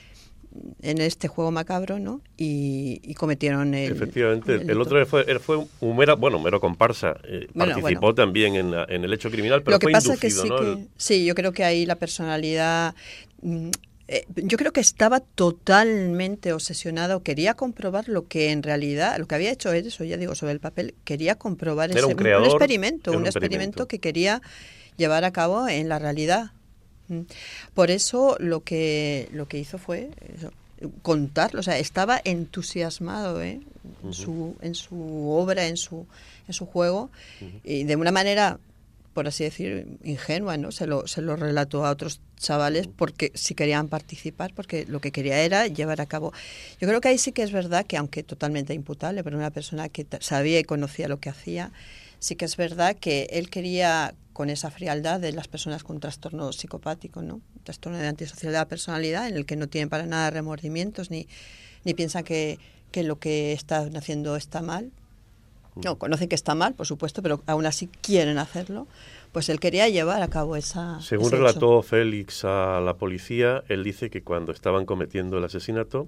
[SPEAKER 3] en este juego macabro, ¿no? Y, y cometieron el...
[SPEAKER 1] Efectivamente, el, el otro fue, él fue un mero, bueno, mero comparsa, eh, bueno, participó bueno. también en, la, en el hecho criminal, pero
[SPEAKER 3] Lo que
[SPEAKER 1] fue
[SPEAKER 3] pasa
[SPEAKER 1] inducido,
[SPEAKER 3] que sí,
[SPEAKER 1] ¿no?
[SPEAKER 3] que,
[SPEAKER 1] el...
[SPEAKER 3] sí, yo creo que ahí la personalidad... Mmm, eh, yo creo que estaba totalmente obsesionado, quería comprobar lo que en realidad, lo que había hecho él, eso ya digo, sobre el papel, quería comprobar ese,
[SPEAKER 1] un, creador,
[SPEAKER 3] un experimento, un, un experimento,
[SPEAKER 1] experimento
[SPEAKER 3] que quería llevar a cabo en la realidad. Por eso lo que lo que hizo fue eso, contarlo, o sea, estaba entusiasmado, ¿eh? en,
[SPEAKER 1] Uh-huh.
[SPEAKER 3] su, en su obra, en su, en su juego,
[SPEAKER 1] Uh-huh.
[SPEAKER 3] y de una manera, por así decir, ingenua, ¿no? Se lo, se lo relató a otros chavales porque si querían participar, porque lo que quería era llevar a cabo. Yo creo que ahí sí que es verdad que, aunque totalmente imputable, pero una persona que sabía y conocía lo que hacía, sí que es verdad que él quería, con esa frialdad de las personas con trastorno psicopático, ¿no? Trastorno de antisocialidad de la personalidad, en el que no tienen para nada remordimientos ni, ni piensan que, que lo que están haciendo está mal. No, conocen que está mal, por supuesto, pero aún así quieren hacerlo. Pues él quería llevar a cabo esa...
[SPEAKER 1] Según
[SPEAKER 3] ese
[SPEAKER 1] relató
[SPEAKER 3] hecho.
[SPEAKER 1] Félix a la policía, él dice que cuando estaban cometiendo el asesinato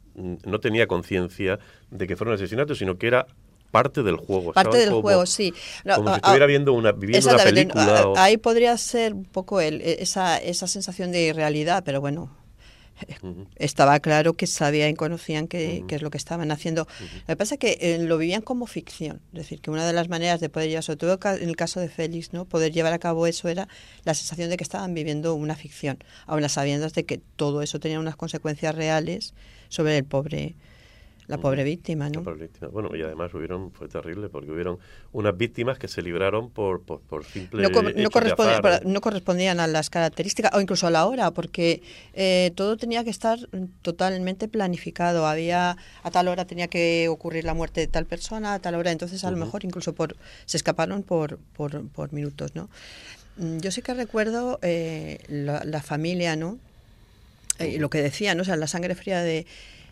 [SPEAKER 1] no tenía conciencia de que fuera un asesinato, sino que era parte del juego.
[SPEAKER 3] Parte
[SPEAKER 1] Estaban
[SPEAKER 3] del
[SPEAKER 1] como,
[SPEAKER 3] juego, sí. No,
[SPEAKER 1] como si
[SPEAKER 3] a,
[SPEAKER 1] estuviera viendo una, viviendo una película.
[SPEAKER 3] A,
[SPEAKER 1] o...
[SPEAKER 3] Ahí podría ser un poco el, esa, esa sensación de irrealidad, pero bueno, uh-huh. estaba claro que sabían y conocían qué uh-huh. es lo que estaban haciendo. Uh-huh. Lo que pasa es que eh, lo vivían como ficción. Es decir, que una de las maneras de poder llevar, sobre todo en el caso de Félix, ¿no? Poder llevar a cabo eso era la sensación de que estaban viviendo una ficción, aun a sabiendas de que todo eso tenía unas consecuencias reales sobre el pobre... La pobre víctima, ¿no?
[SPEAKER 1] La pobre víctima. Bueno, y además hubieron, fue terrible, porque hubieron unas víctimas que se libraron por, por, por simple
[SPEAKER 3] no, no,
[SPEAKER 1] hecho
[SPEAKER 3] correspondían,
[SPEAKER 1] de azar.
[SPEAKER 3] no correspondían a las características, o incluso a la hora, porque eh, todo tenía que estar totalmente planificado. Había, a tal hora tenía que ocurrir la muerte de tal persona, a tal hora, entonces a uh-huh. lo mejor incluso por se escaparon por, por, por minutos, ¿no? Yo sí que recuerdo eh, la, la familia, ¿no? Eh, uh-huh. Lo que decía, ¿no? O sea, la sangre fría de...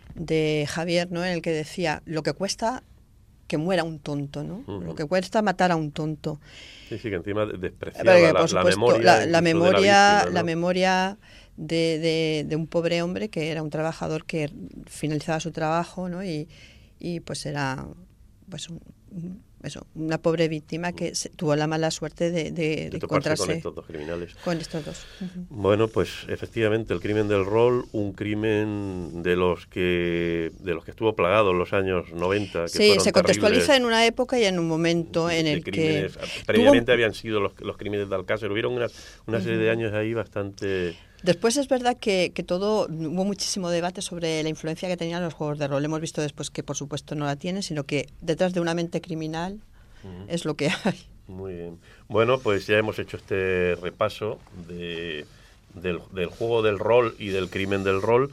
[SPEAKER 3] de Javier, ¿no? En el que decía lo que cuesta que muera un tonto, ¿no? Uh-huh. Lo que cuesta matar a un tonto.
[SPEAKER 1] Sí, sí, que encima despreciaba la,
[SPEAKER 3] por supuesto,
[SPEAKER 1] la memoria,
[SPEAKER 3] la, la memoria,
[SPEAKER 1] de la, víctima, ¿no?
[SPEAKER 3] la memoria de, de, de un pobre hombre que era un trabajador que finalizaba su trabajo, ¿no? Y, y pues era pues un, eso, una pobre víctima que se, tuvo la mala suerte de, de, de encontrarse
[SPEAKER 1] con estos dos criminales.
[SPEAKER 3] Con estos dos. Uh-huh.
[SPEAKER 1] Bueno, pues efectivamente el crimen del rol, un crimen de los que de los que estuvo plagado en los años noventa. Que
[SPEAKER 3] sí, se contextualiza en una época y en un momento en el que...
[SPEAKER 1] Previamente tuvo... habían sido los, los crímenes de Alcácer, hubieron una, una serie uh-huh. de años ahí bastante...
[SPEAKER 3] Después es verdad que, que todo, hubo muchísimo debate sobre la influencia que tenían los juegos de rol. Hemos visto después que por supuesto no la tienen, sino que detrás de una mente criminal uh-huh. es lo que hay.
[SPEAKER 1] Muy bien. Bueno, pues ya hemos hecho este repaso de, del, del juego del rol y del crimen del rol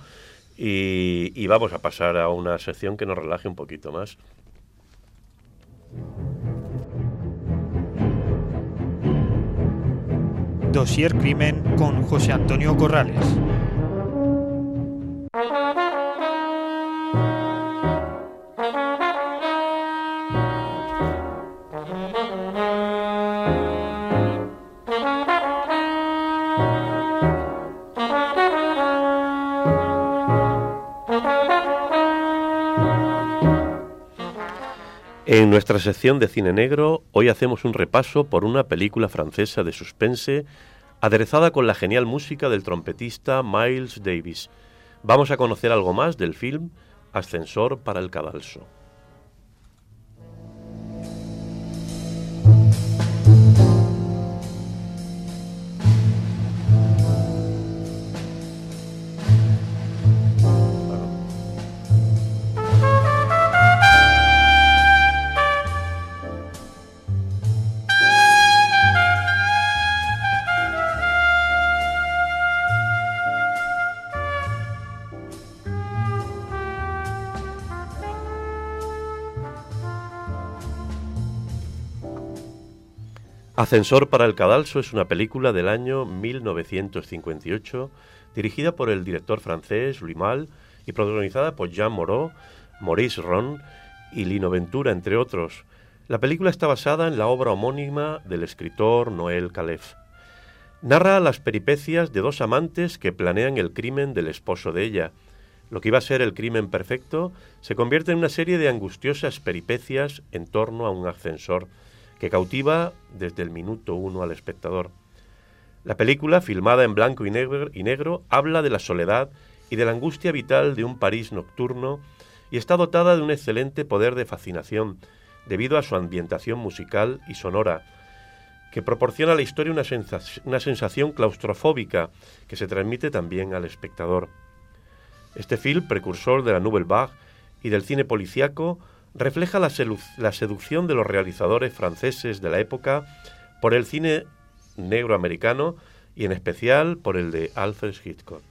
[SPEAKER 1] y, y vamos a pasar a una sección que nos relaje un poquito más.
[SPEAKER 4] Dossier Crimen con José Antonio Corrales.
[SPEAKER 1] En nuestra sección de cine negro, hoy hacemos un repaso por una película francesa de suspense aderezada con la genial música del trompetista Miles Davis. Vamos a conocer algo más del film Ascensor para el Cadalso. Ascensor para el Cadalso es una película del año mil novecientos cincuenta y ocho, dirigida por el director francés Louis Malle y protagonizada por Jean Moreau, Maurice Ron y Lino Ventura, entre otros. La película está basada en la obra homónima del escritor Noël Calef. Narra las peripecias de dos amantes que planean el crimen del esposo de ella. Lo que iba a ser el crimen perfecto se convierte en una serie de angustiosas peripecias en torno a un ascensor que cautiva desde el minuto uno al espectador. La película, filmada en blanco y negro, y negro, habla de la soledad y de la angustia vital de un París nocturno y está dotada de un excelente poder de fascinación, debido a su ambientación musical y sonora, que proporciona a la historia una, sensación, una sensación claustrofóbica que se transmite también al espectador. Este film, precursor de la Nouvelle Vague y del cine policíaco, refleja la, la seducción de los realizadores franceses de la época por el cine negro americano y en especial por el de Alfred Hitchcock.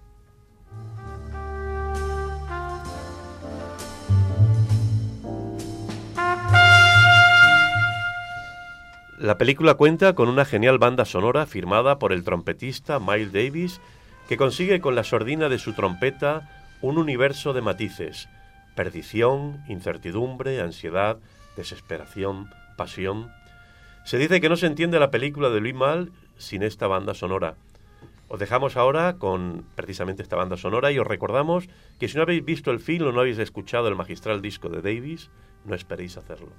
[SPEAKER 1] La película cuenta con una genial banda sonora firmada por el trompetista Miles Davis, que consigue con la sordina de su trompeta un universo de matices: perdición, incertidumbre, ansiedad, desesperación, pasión. Se dice que no se entiende la película de Louis Malle sin esta banda sonora. Os dejamos ahora con precisamente esta banda sonora y os recordamos que si no habéis visto el film o no habéis escuchado el magistral disco de Davis, no esperéis hacerlo.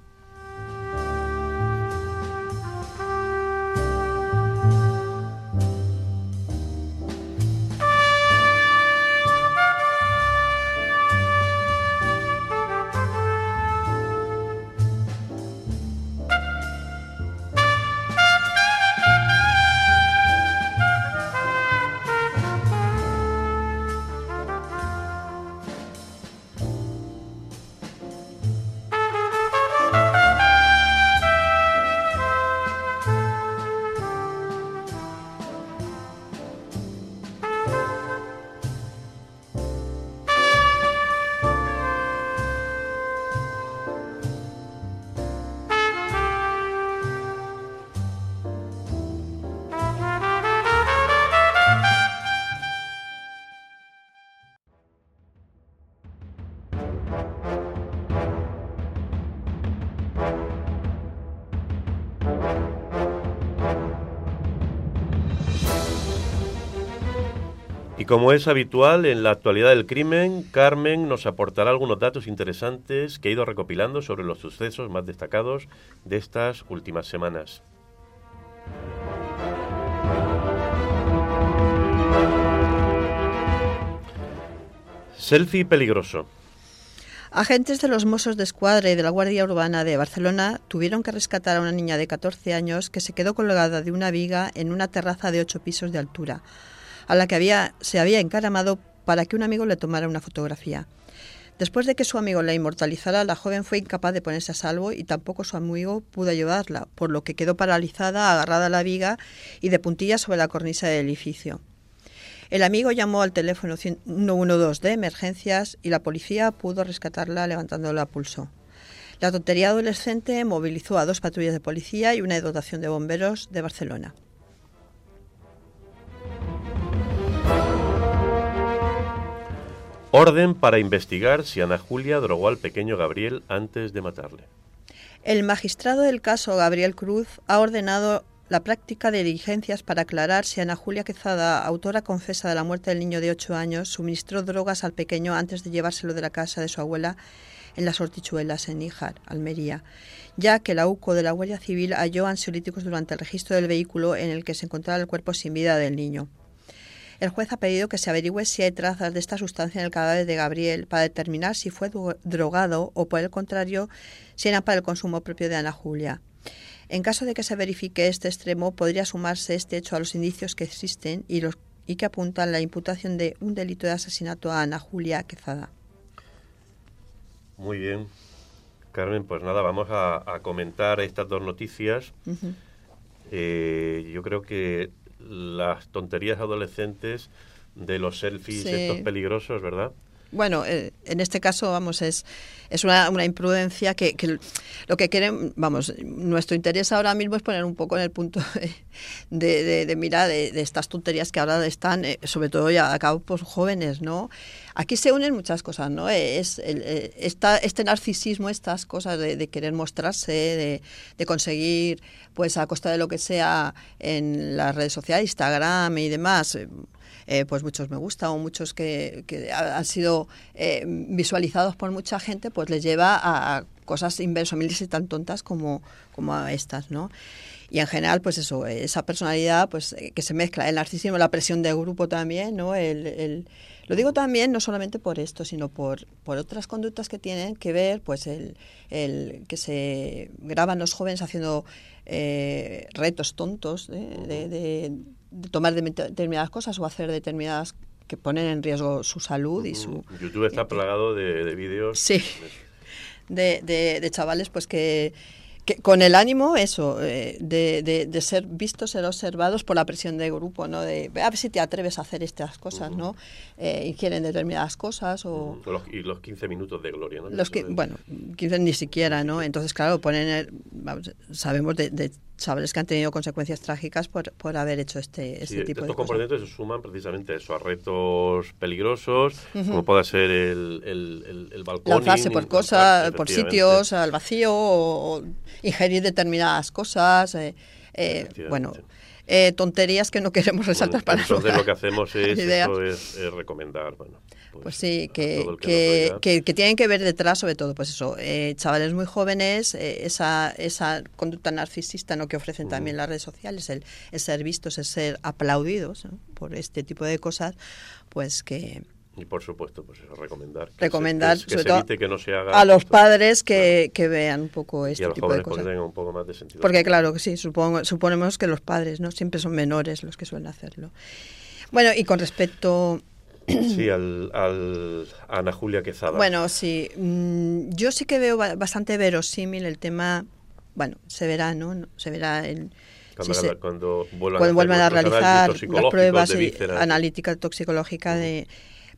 [SPEAKER 1] Y como es habitual en la actualidad del crimen, Carmen nos aportará algunos datos interesantes que ha ido recopilando sobre los sucesos más destacados de estas últimas semanas. Selfie peligroso.
[SPEAKER 3] Agentes de los Mossos d'Esquadra y de la Guardia Urbana de Barcelona tuvieron que rescatar a una niña de catorce años que se quedó colgada de una viga en una terraza de ocho pisos de altura, a la que había, se había encaramado para que un amigo le tomara una fotografía. Después de que su amigo la inmortalizara, la joven fue incapaz de ponerse a salvo y tampoco su amigo pudo ayudarla, por lo que quedó paralizada, agarrada a la viga y de puntillas sobre la cornisa del edificio. El amigo llamó al teléfono uno uno dos de emergencias y la policía pudo rescatarla levantándola a pulso. La tontería adolescente movilizó a dos patrullas de policía y una dotación de bomberos de Barcelona.
[SPEAKER 1] Orden para investigar si Ana Julia drogó al pequeño Gabriel antes de matarle.
[SPEAKER 3] El magistrado del caso, Gabriel Cruz, ha ordenado la práctica de diligencias para aclarar si Ana Julia Quezada, autora confesa de la muerte del niño de ocho años, suministró drogas al pequeño antes de llevárselo de la casa de su abuela en Las Hortichuelas, en Níjar, Almería, ya que la U C O de la Guardia Civil halló ansiolíticos durante el registro del vehículo en el que se encontraba el cuerpo sin vida del niño. El juez ha pedido que se averigüe si hay trazas de esta sustancia en el cadáver de Gabriel para determinar si fue drogado o, por el contrario, si era para el consumo propio de Ana Julia. En caso de que se verifique este extremo, podría sumarse este hecho a los indicios que existen y, los, y que apuntan la imputación de un delito de asesinato a Ana Julia Quezada.
[SPEAKER 1] Muy bien. Carmen, pues nada, vamos a, a comentar estas dos noticias. Uh-huh. Eh, yo creo que las tonterías adolescentes de los selfies, sí, estos peligrosos, ¿verdad?
[SPEAKER 3] Bueno, eh, en este caso, vamos, es es una, una imprudencia que, que lo que quieren, vamos, nuestro interés ahora mismo es poner un poco en el punto de, de, de mira de, de estas tonterías que ahora están, eh, sobre todo ya a cabo por jóvenes, ¿no? Aquí se unen muchas cosas, ¿no? Es el, esta, este narcisismo, estas cosas de, de querer mostrarse, de, de conseguir, pues a costa de lo que sea en las redes sociales, Instagram y demás, Eh, pues muchos me gusta o muchos que, que han sido eh, visualizados por mucha gente, pues les lleva a, a cosas inverosímiles y tan tontas como, como a estas, ¿no? Y en general, pues eso, esa personalidad pues que se mezcla, el narcisismo, la presión de grupo también, ¿no? El, el, lo digo también no solamente por esto, sino por, por otras conductas que tienen que ver, pues el, el que se graban los jóvenes haciendo eh, retos tontos, ¿eh? de, de de tomar determinadas cosas o hacer determinadas que ponen en riesgo su salud y su...
[SPEAKER 1] YouTube está plagado de, de vídeos.
[SPEAKER 3] Sí, de, de, de chavales pues que... Que con el ánimo, eso, eh, de, de, de ser vistos, ser observados por la presión de grupo, ¿no? De a ver si te atreves a hacer estas cosas, uh-huh. ¿no? Eh, y quieren determinadas cosas o...
[SPEAKER 1] Uh-huh. Los, y los quince minutos de gloria, ¿no?
[SPEAKER 3] Los que, bueno, quince ni siquiera, ¿no? Entonces, claro, ponen... El, vamos, sabemos de, de chavales que han tenido consecuencias trágicas por, por haber hecho este, este
[SPEAKER 1] sí,
[SPEAKER 3] tipo de
[SPEAKER 1] estos
[SPEAKER 3] cosas.
[SPEAKER 1] componentes se suman precisamente a eso, a retos peligrosos, uh-huh. como pueda ser el, el, el, el balcón.
[SPEAKER 3] Lanzarse por cosas, por sitios, al vacío, o, o ingerir determinadas cosas, eh, eh, bueno, eh, tonterías que no queremos resaltar, bueno, para
[SPEAKER 1] entonces lo que hacemos es, eso es, es recomendar, bueno,
[SPEAKER 3] pues, pues sí, que, que, que, que tienen que ver detrás, sobre todo, pues eso, eh, chavales muy jóvenes, eh, esa, esa conducta narcisista, ¿no?, que ofrecen uh-huh. también las redes sociales, el, el ser vistos, el ser aplaudidos, ¿no?, por este tipo de cosas, pues que...
[SPEAKER 1] Y por supuesto, pues eso, recomendar. Que
[SPEAKER 3] recomendar,
[SPEAKER 1] se, que,
[SPEAKER 3] sobre
[SPEAKER 1] que se evite que no se haga
[SPEAKER 3] a los
[SPEAKER 1] esto.
[SPEAKER 3] padres que, claro. que vean un poco este tipo de cosas.
[SPEAKER 1] Y a los jóvenes porque tengan un poco más de sentido.
[SPEAKER 3] Porque claro, que sí, supongo, suponemos que los padres, ¿no?, siempre son menores los que suelen hacerlo. Bueno, y con respecto...
[SPEAKER 1] Sí, al, al a Ana Julia Quezada.
[SPEAKER 3] Bueno, sí. Mmm, yo sí que veo bastante verosímil el tema, bueno, se verá, ¿no? Se verá el...
[SPEAKER 1] Cuando,
[SPEAKER 3] si se,
[SPEAKER 1] cuando vuelvan,
[SPEAKER 3] cuando vuelvan a realizar las pruebas
[SPEAKER 1] de
[SPEAKER 3] analítica toxicológica uh-huh. de...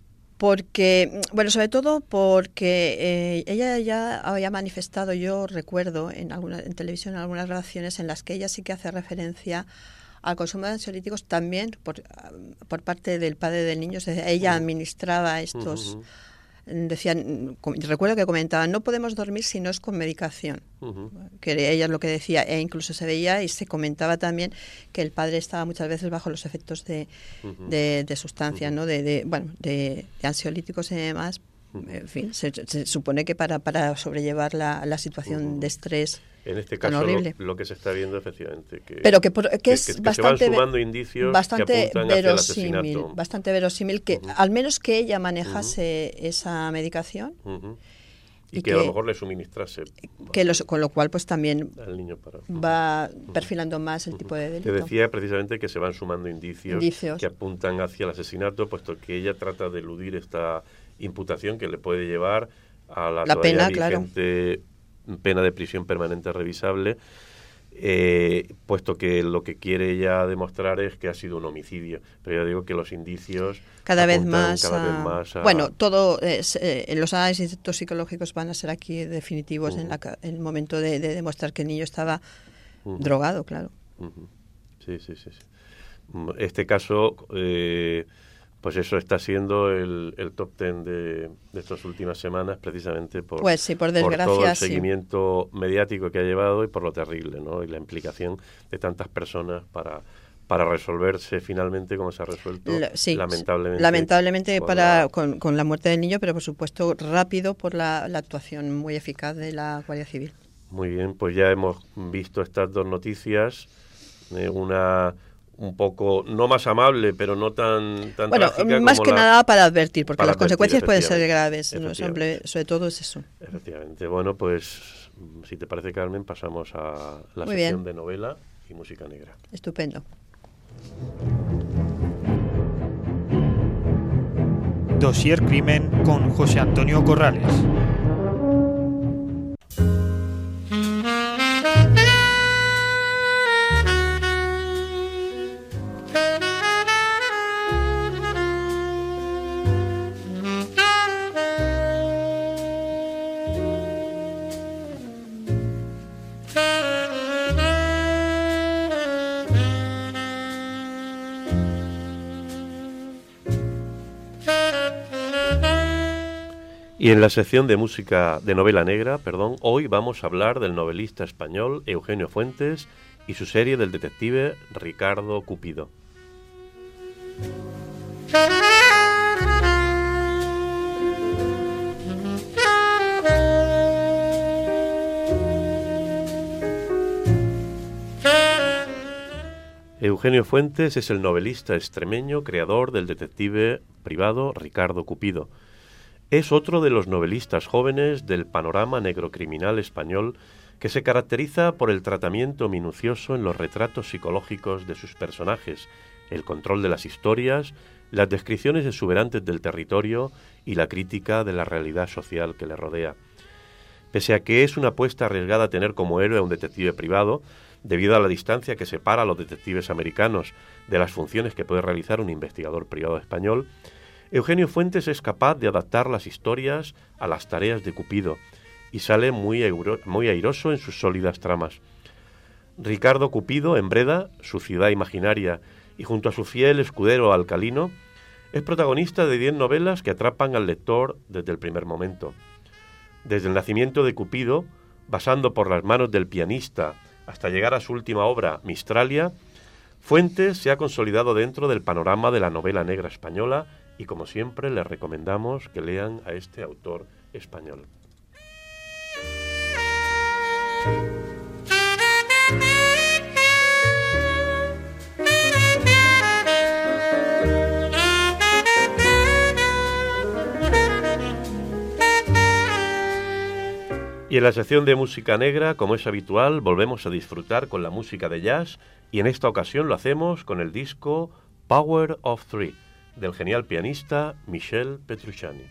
[SPEAKER 3] Porque, bueno, sobre todo porque eh, ella ya había manifestado, yo recuerdo en, alguna, en televisión, en algunas grabaciones en las que ella sí que hace referencia al consumo de ansiolíticos también por, por parte del padre del niño. O sea, ella administraba estos... Uh-huh. Decían, recuerdo que comentaban, no podemos dormir si no es con medicación, uh-huh. que ella es lo que decía, e incluso se veía y se comentaba también que el padre estaba muchas veces bajo los efectos de, uh-huh. de, de sustancias, uh-huh. ¿no? de, de, bueno, de, de ansiolíticos y demás. Uh-huh. En fin, se, se supone que para, para sobrellevar la, la situación uh-huh. de estrés.
[SPEAKER 1] En este caso lo, lo que se está viendo efectivamente que,
[SPEAKER 3] pero que, por, que, que es
[SPEAKER 1] que, que
[SPEAKER 3] bastante,
[SPEAKER 1] se van sumando indicios
[SPEAKER 3] bastante
[SPEAKER 1] que apuntan
[SPEAKER 3] verosímil,
[SPEAKER 1] hacia el asesinato.
[SPEAKER 3] Bastante verosímil que uh-huh. al menos que ella manejase uh-huh. esa medicación
[SPEAKER 1] uh-huh. y, y que, que a lo mejor le suministrase
[SPEAKER 3] que los, con lo cual pues también
[SPEAKER 1] al niño para,
[SPEAKER 3] va uh-huh. perfilando más el uh-huh. tipo de delito.
[SPEAKER 1] Te decía precisamente que se van sumando indicios, indicios que apuntan hacia el asesinato, puesto que ella trata de eludir esta imputación que le puede llevar a la,
[SPEAKER 3] la pena,
[SPEAKER 1] vigente claro. pena de prisión permanente revisable, eh, puesto que lo que quiere ella demostrar es que ha sido un homicidio. Pero yo digo que los indicios
[SPEAKER 3] cada vez más,
[SPEAKER 1] cada
[SPEAKER 3] a...
[SPEAKER 1] vez más a...
[SPEAKER 3] Bueno, todo es, eh, los análisis toxicológicos van a ser aquí definitivos uh-huh. en, la, en el momento de, de demostrar que el niño estaba uh-huh. drogado, claro.
[SPEAKER 1] Uh-huh. Sí, sí, sí, sí. Este caso... Eh, Pues eso está siendo el, el top ten de, de estas últimas semanas, precisamente por,
[SPEAKER 3] pues sí, por, desgracia,
[SPEAKER 1] por todo el
[SPEAKER 3] sí.
[SPEAKER 1] seguimiento mediático que ha llevado y por lo terrible, ¿no? Y la implicación de tantas personas para, para resolverse finalmente como se ha resuelto,
[SPEAKER 3] L- sí,
[SPEAKER 1] lamentablemente.
[SPEAKER 3] Lamentablemente
[SPEAKER 1] con
[SPEAKER 3] para
[SPEAKER 1] la...
[SPEAKER 3] con, con la muerte del niño, pero por supuesto rápido por la, la actuación muy eficaz de la Guardia Civil.
[SPEAKER 1] Muy bien, pues ya hemos visto estas dos noticias, eh, una... un poco, no más amable, pero no tan, tan
[SPEAKER 3] bueno,
[SPEAKER 1] trágica
[SPEAKER 3] más
[SPEAKER 1] como
[SPEAKER 3] que
[SPEAKER 1] la,
[SPEAKER 3] nada para advertir, porque las
[SPEAKER 1] advertir,
[SPEAKER 3] consecuencias pueden ser graves, ¿no? sobre,
[SPEAKER 1] efectivamente.
[SPEAKER 3] sobre todo es eso.
[SPEAKER 1] Efectivamente. Bueno, pues, si te parece, Carmen, pasamos a la
[SPEAKER 3] Muy
[SPEAKER 1] sección
[SPEAKER 3] bien.
[SPEAKER 1] de novela y música negra.
[SPEAKER 3] Estupendo.
[SPEAKER 4] Dossier Crimen con José Antonio Corrales.
[SPEAKER 1] Y en la sección de música de novela negra, perdón, hoy vamos a hablar del novelista español Eugenio Fuentes y su serie del detective Ricardo Cupido. Eugenio Fuentes es el novelista extremeño creador del detective privado Ricardo Cupido. Es otro de los novelistas jóvenes del panorama negrocriminal español que se caracteriza por el tratamiento minucioso en los retratos psicológicos de sus personajes, el control de las historias, las descripciones exuberantes del territorio y la crítica de la realidad social que le rodea. Pese a que es una apuesta arriesgada tener como héroe a un detective privado, debido a la distancia que separa a los detectives americanos de las funciones que puede realizar un investigador privado español, Eugenio Fuentes es capaz de adaptar las historias a las tareas de Cupido y sale muy, euro, muy airoso en sus sólidas tramas. Ricardo Cupido, en Breda, su ciudad imaginaria, y junto a su fiel escudero Alcalino, es protagonista de diez novelas que atrapan al lector desde el primer momento. Desde el nacimiento de Cupido, pasando por las manos del pianista hasta llegar a su última obra, Mistralia, Fuentes se ha consolidado dentro del panorama de la novela negra española y, como siempre, les recomendamos que lean a este autor español. Y en la sección de música negra, como es habitual, volvemos a disfrutar con la música de jazz y en esta ocasión lo hacemos con el disco Power of Three del genial pianista Michel Petrucciani.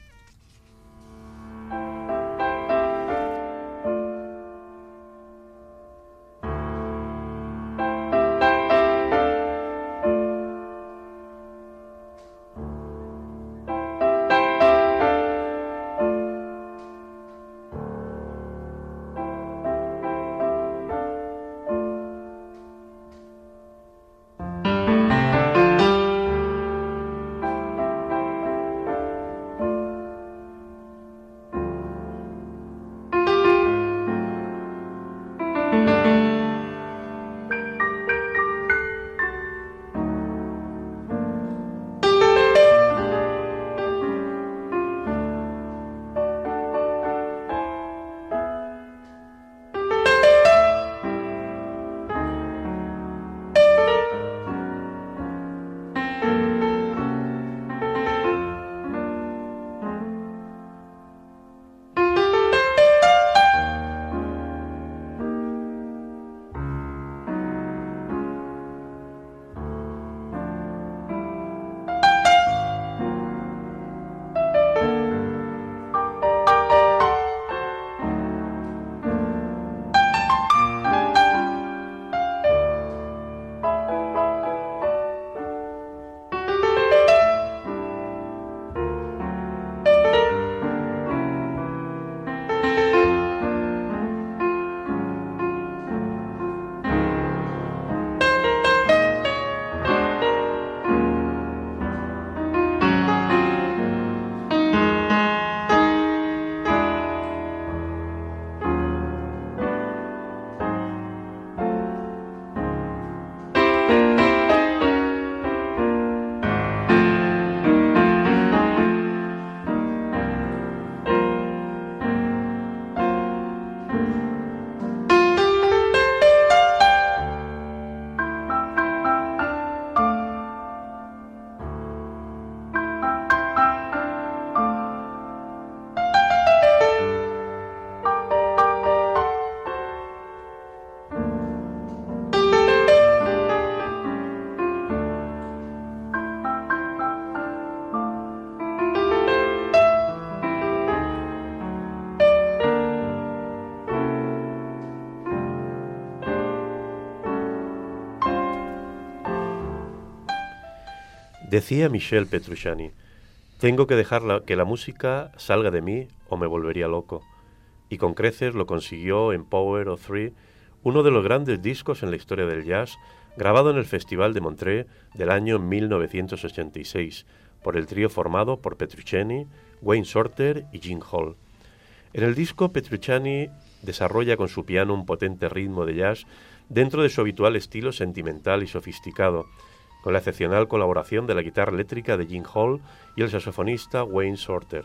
[SPEAKER 1] Decía Michel Petrucciani, tengo que dejar la, que la música salga de mí o me volvería loco. Y con creces lo consiguió en Power of Three, uno de los grandes discos en la historia del jazz, grabado en el Festival de Montreux del año mil novecientos ochenta y seis, por el trío formado por Petrucciani, Wayne Shorter y Gene Hall. En el disco, Petrucciani desarrolla con su piano un potente ritmo de jazz dentro de su habitual estilo sentimental y sofisticado, con la excepcional colaboración de la guitarra eléctrica de Gene Hall y el saxofonista Wayne Shorter.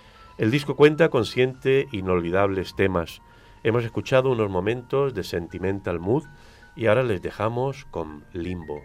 [SPEAKER 1] El disco cuenta con siete inolvidables temas. Hemos escuchado unos momentos de Sentimental Mood y ahora les dejamos con Limbo.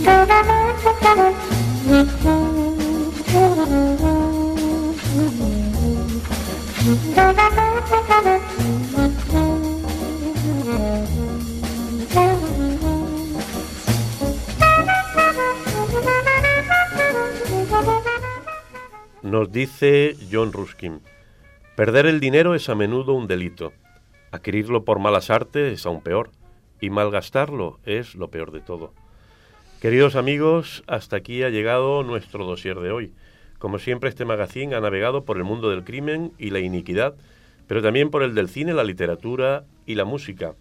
[SPEAKER 1] Nos dice John Ruskin: perder el dinero es a menudo un delito, adquirirlo por malas artes es aún peor, y malgastarlo es lo peor de todo. Queridos amigos, hasta aquí ha llegado nuestro dossier de hoy. Como siempre, este magazine ha navegado por el mundo del crimen y la iniquidad, pero también por el del cine, la literatura y la música.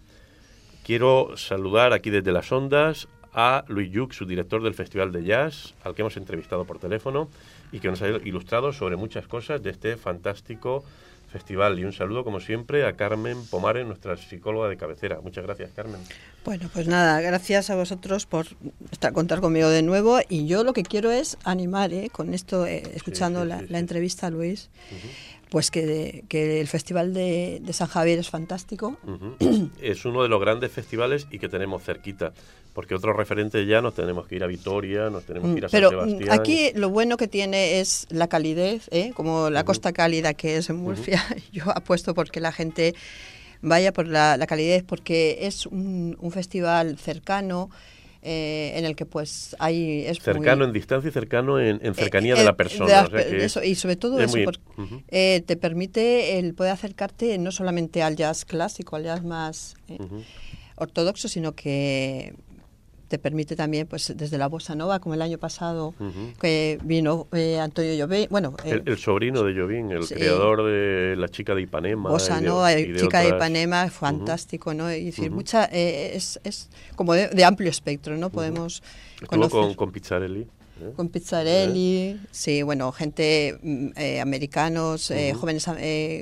[SPEAKER 1] Quiero saludar aquí desde las ondas a Luis Lluch, su director del Festival de Jazz, al que hemos entrevistado por teléfono y que nos ha ilustrado sobre muchas cosas de este fantástico festival. Y un saludo, como siempre, a Carmen Pomares, nuestra psicóloga de cabecera. Muchas gracias, Carmen.
[SPEAKER 3] Bueno, pues nada, gracias a vosotros por estar, contar conmigo de nuevo. Y yo lo que quiero es animar, ¿eh? con esto, eh, escuchando sí, sí, la, sí, la entrevista a Luis, uh-huh. pues que, que el Festival de, de San Javier es fantástico.
[SPEAKER 1] Uh-huh. Es uno de los grandes festivales y que tenemos cerquita. Porque otros referentes ya nos tenemos que ir a Vitoria, nos tenemos que ir a
[SPEAKER 3] Pero
[SPEAKER 1] San Sebastián.
[SPEAKER 3] Aquí lo bueno que tiene es la calidez, ¿eh? como la uh-huh. costa cálida que es en Murcia. Uh-huh. Yo apuesto porque la gente vaya por la, la calidez, porque es un, un festival cercano, eh, en el que pues hay... Es
[SPEAKER 1] cercano
[SPEAKER 3] muy,
[SPEAKER 1] en distancia y cercano en, en cercanía
[SPEAKER 3] eh,
[SPEAKER 1] de la persona.
[SPEAKER 3] De la,
[SPEAKER 1] o sea que
[SPEAKER 3] eso, y sobre todo eso,
[SPEAKER 1] muy,
[SPEAKER 3] porque,
[SPEAKER 1] uh-huh.
[SPEAKER 3] eh, te permite el poder acercarte no solamente al jazz clásico, al jazz más eh, uh-huh. ortodoxo, sino que te permite también, pues desde la bossa nova, como el año pasado, uh-huh. que vino eh, Antonio Llobín, bueno... Eh,
[SPEAKER 1] el, el sobrino de Llobín, el sí. creador de La chica de Ipanema.
[SPEAKER 3] Bossa nova, de, Chica otras... de Ipanema, fantástico, uh-huh. ¿no? Y decir, uh-huh. mucha, eh, es, es como de, de amplio espectro, ¿no? Podemos
[SPEAKER 1] uh-huh.
[SPEAKER 3] conocer...
[SPEAKER 1] Estuvo con, con Pizzarelli. ¿Eh?
[SPEAKER 3] Con Pizzarelli,
[SPEAKER 1] ¿Eh?
[SPEAKER 3] sí, bueno, gente eh, americanos, eh, uh-huh. jóvenes... Eh,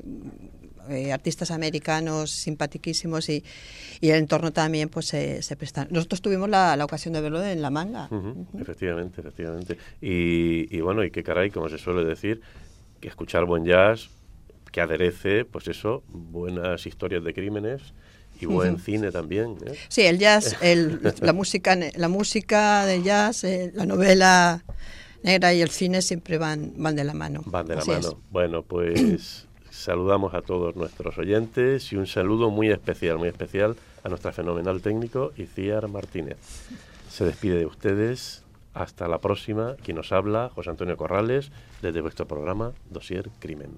[SPEAKER 3] Eh, artistas americanos simpatiquísimos y, y el entorno también pues se, se prestan. Nosotros tuvimos la, la ocasión de verlo en La Manga.
[SPEAKER 1] Uh-huh. Uh-huh. Efectivamente, efectivamente. Y, y bueno, y qué caray, como se suele decir, que escuchar buen jazz, que aderece, pues eso, buenas historias de crímenes y buen uh-huh. cine también. ¿eh?
[SPEAKER 3] Sí, el jazz, el, la música, la música de jazz, eh, la novela negra y el cine siempre van, van de la mano.
[SPEAKER 1] Van de la
[SPEAKER 3] Así
[SPEAKER 1] mano.
[SPEAKER 3] Es.
[SPEAKER 1] Bueno, pues saludamos a todos nuestros oyentes y un saludo muy especial, muy especial a nuestra fenomenal técnico Iciar Martínez. Se despide de ustedes. Hasta la próxima. Quien nos habla, José Antonio Corrales, desde vuestro programa Dossier Crimen.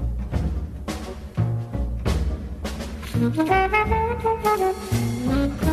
[SPEAKER 5] Thank you.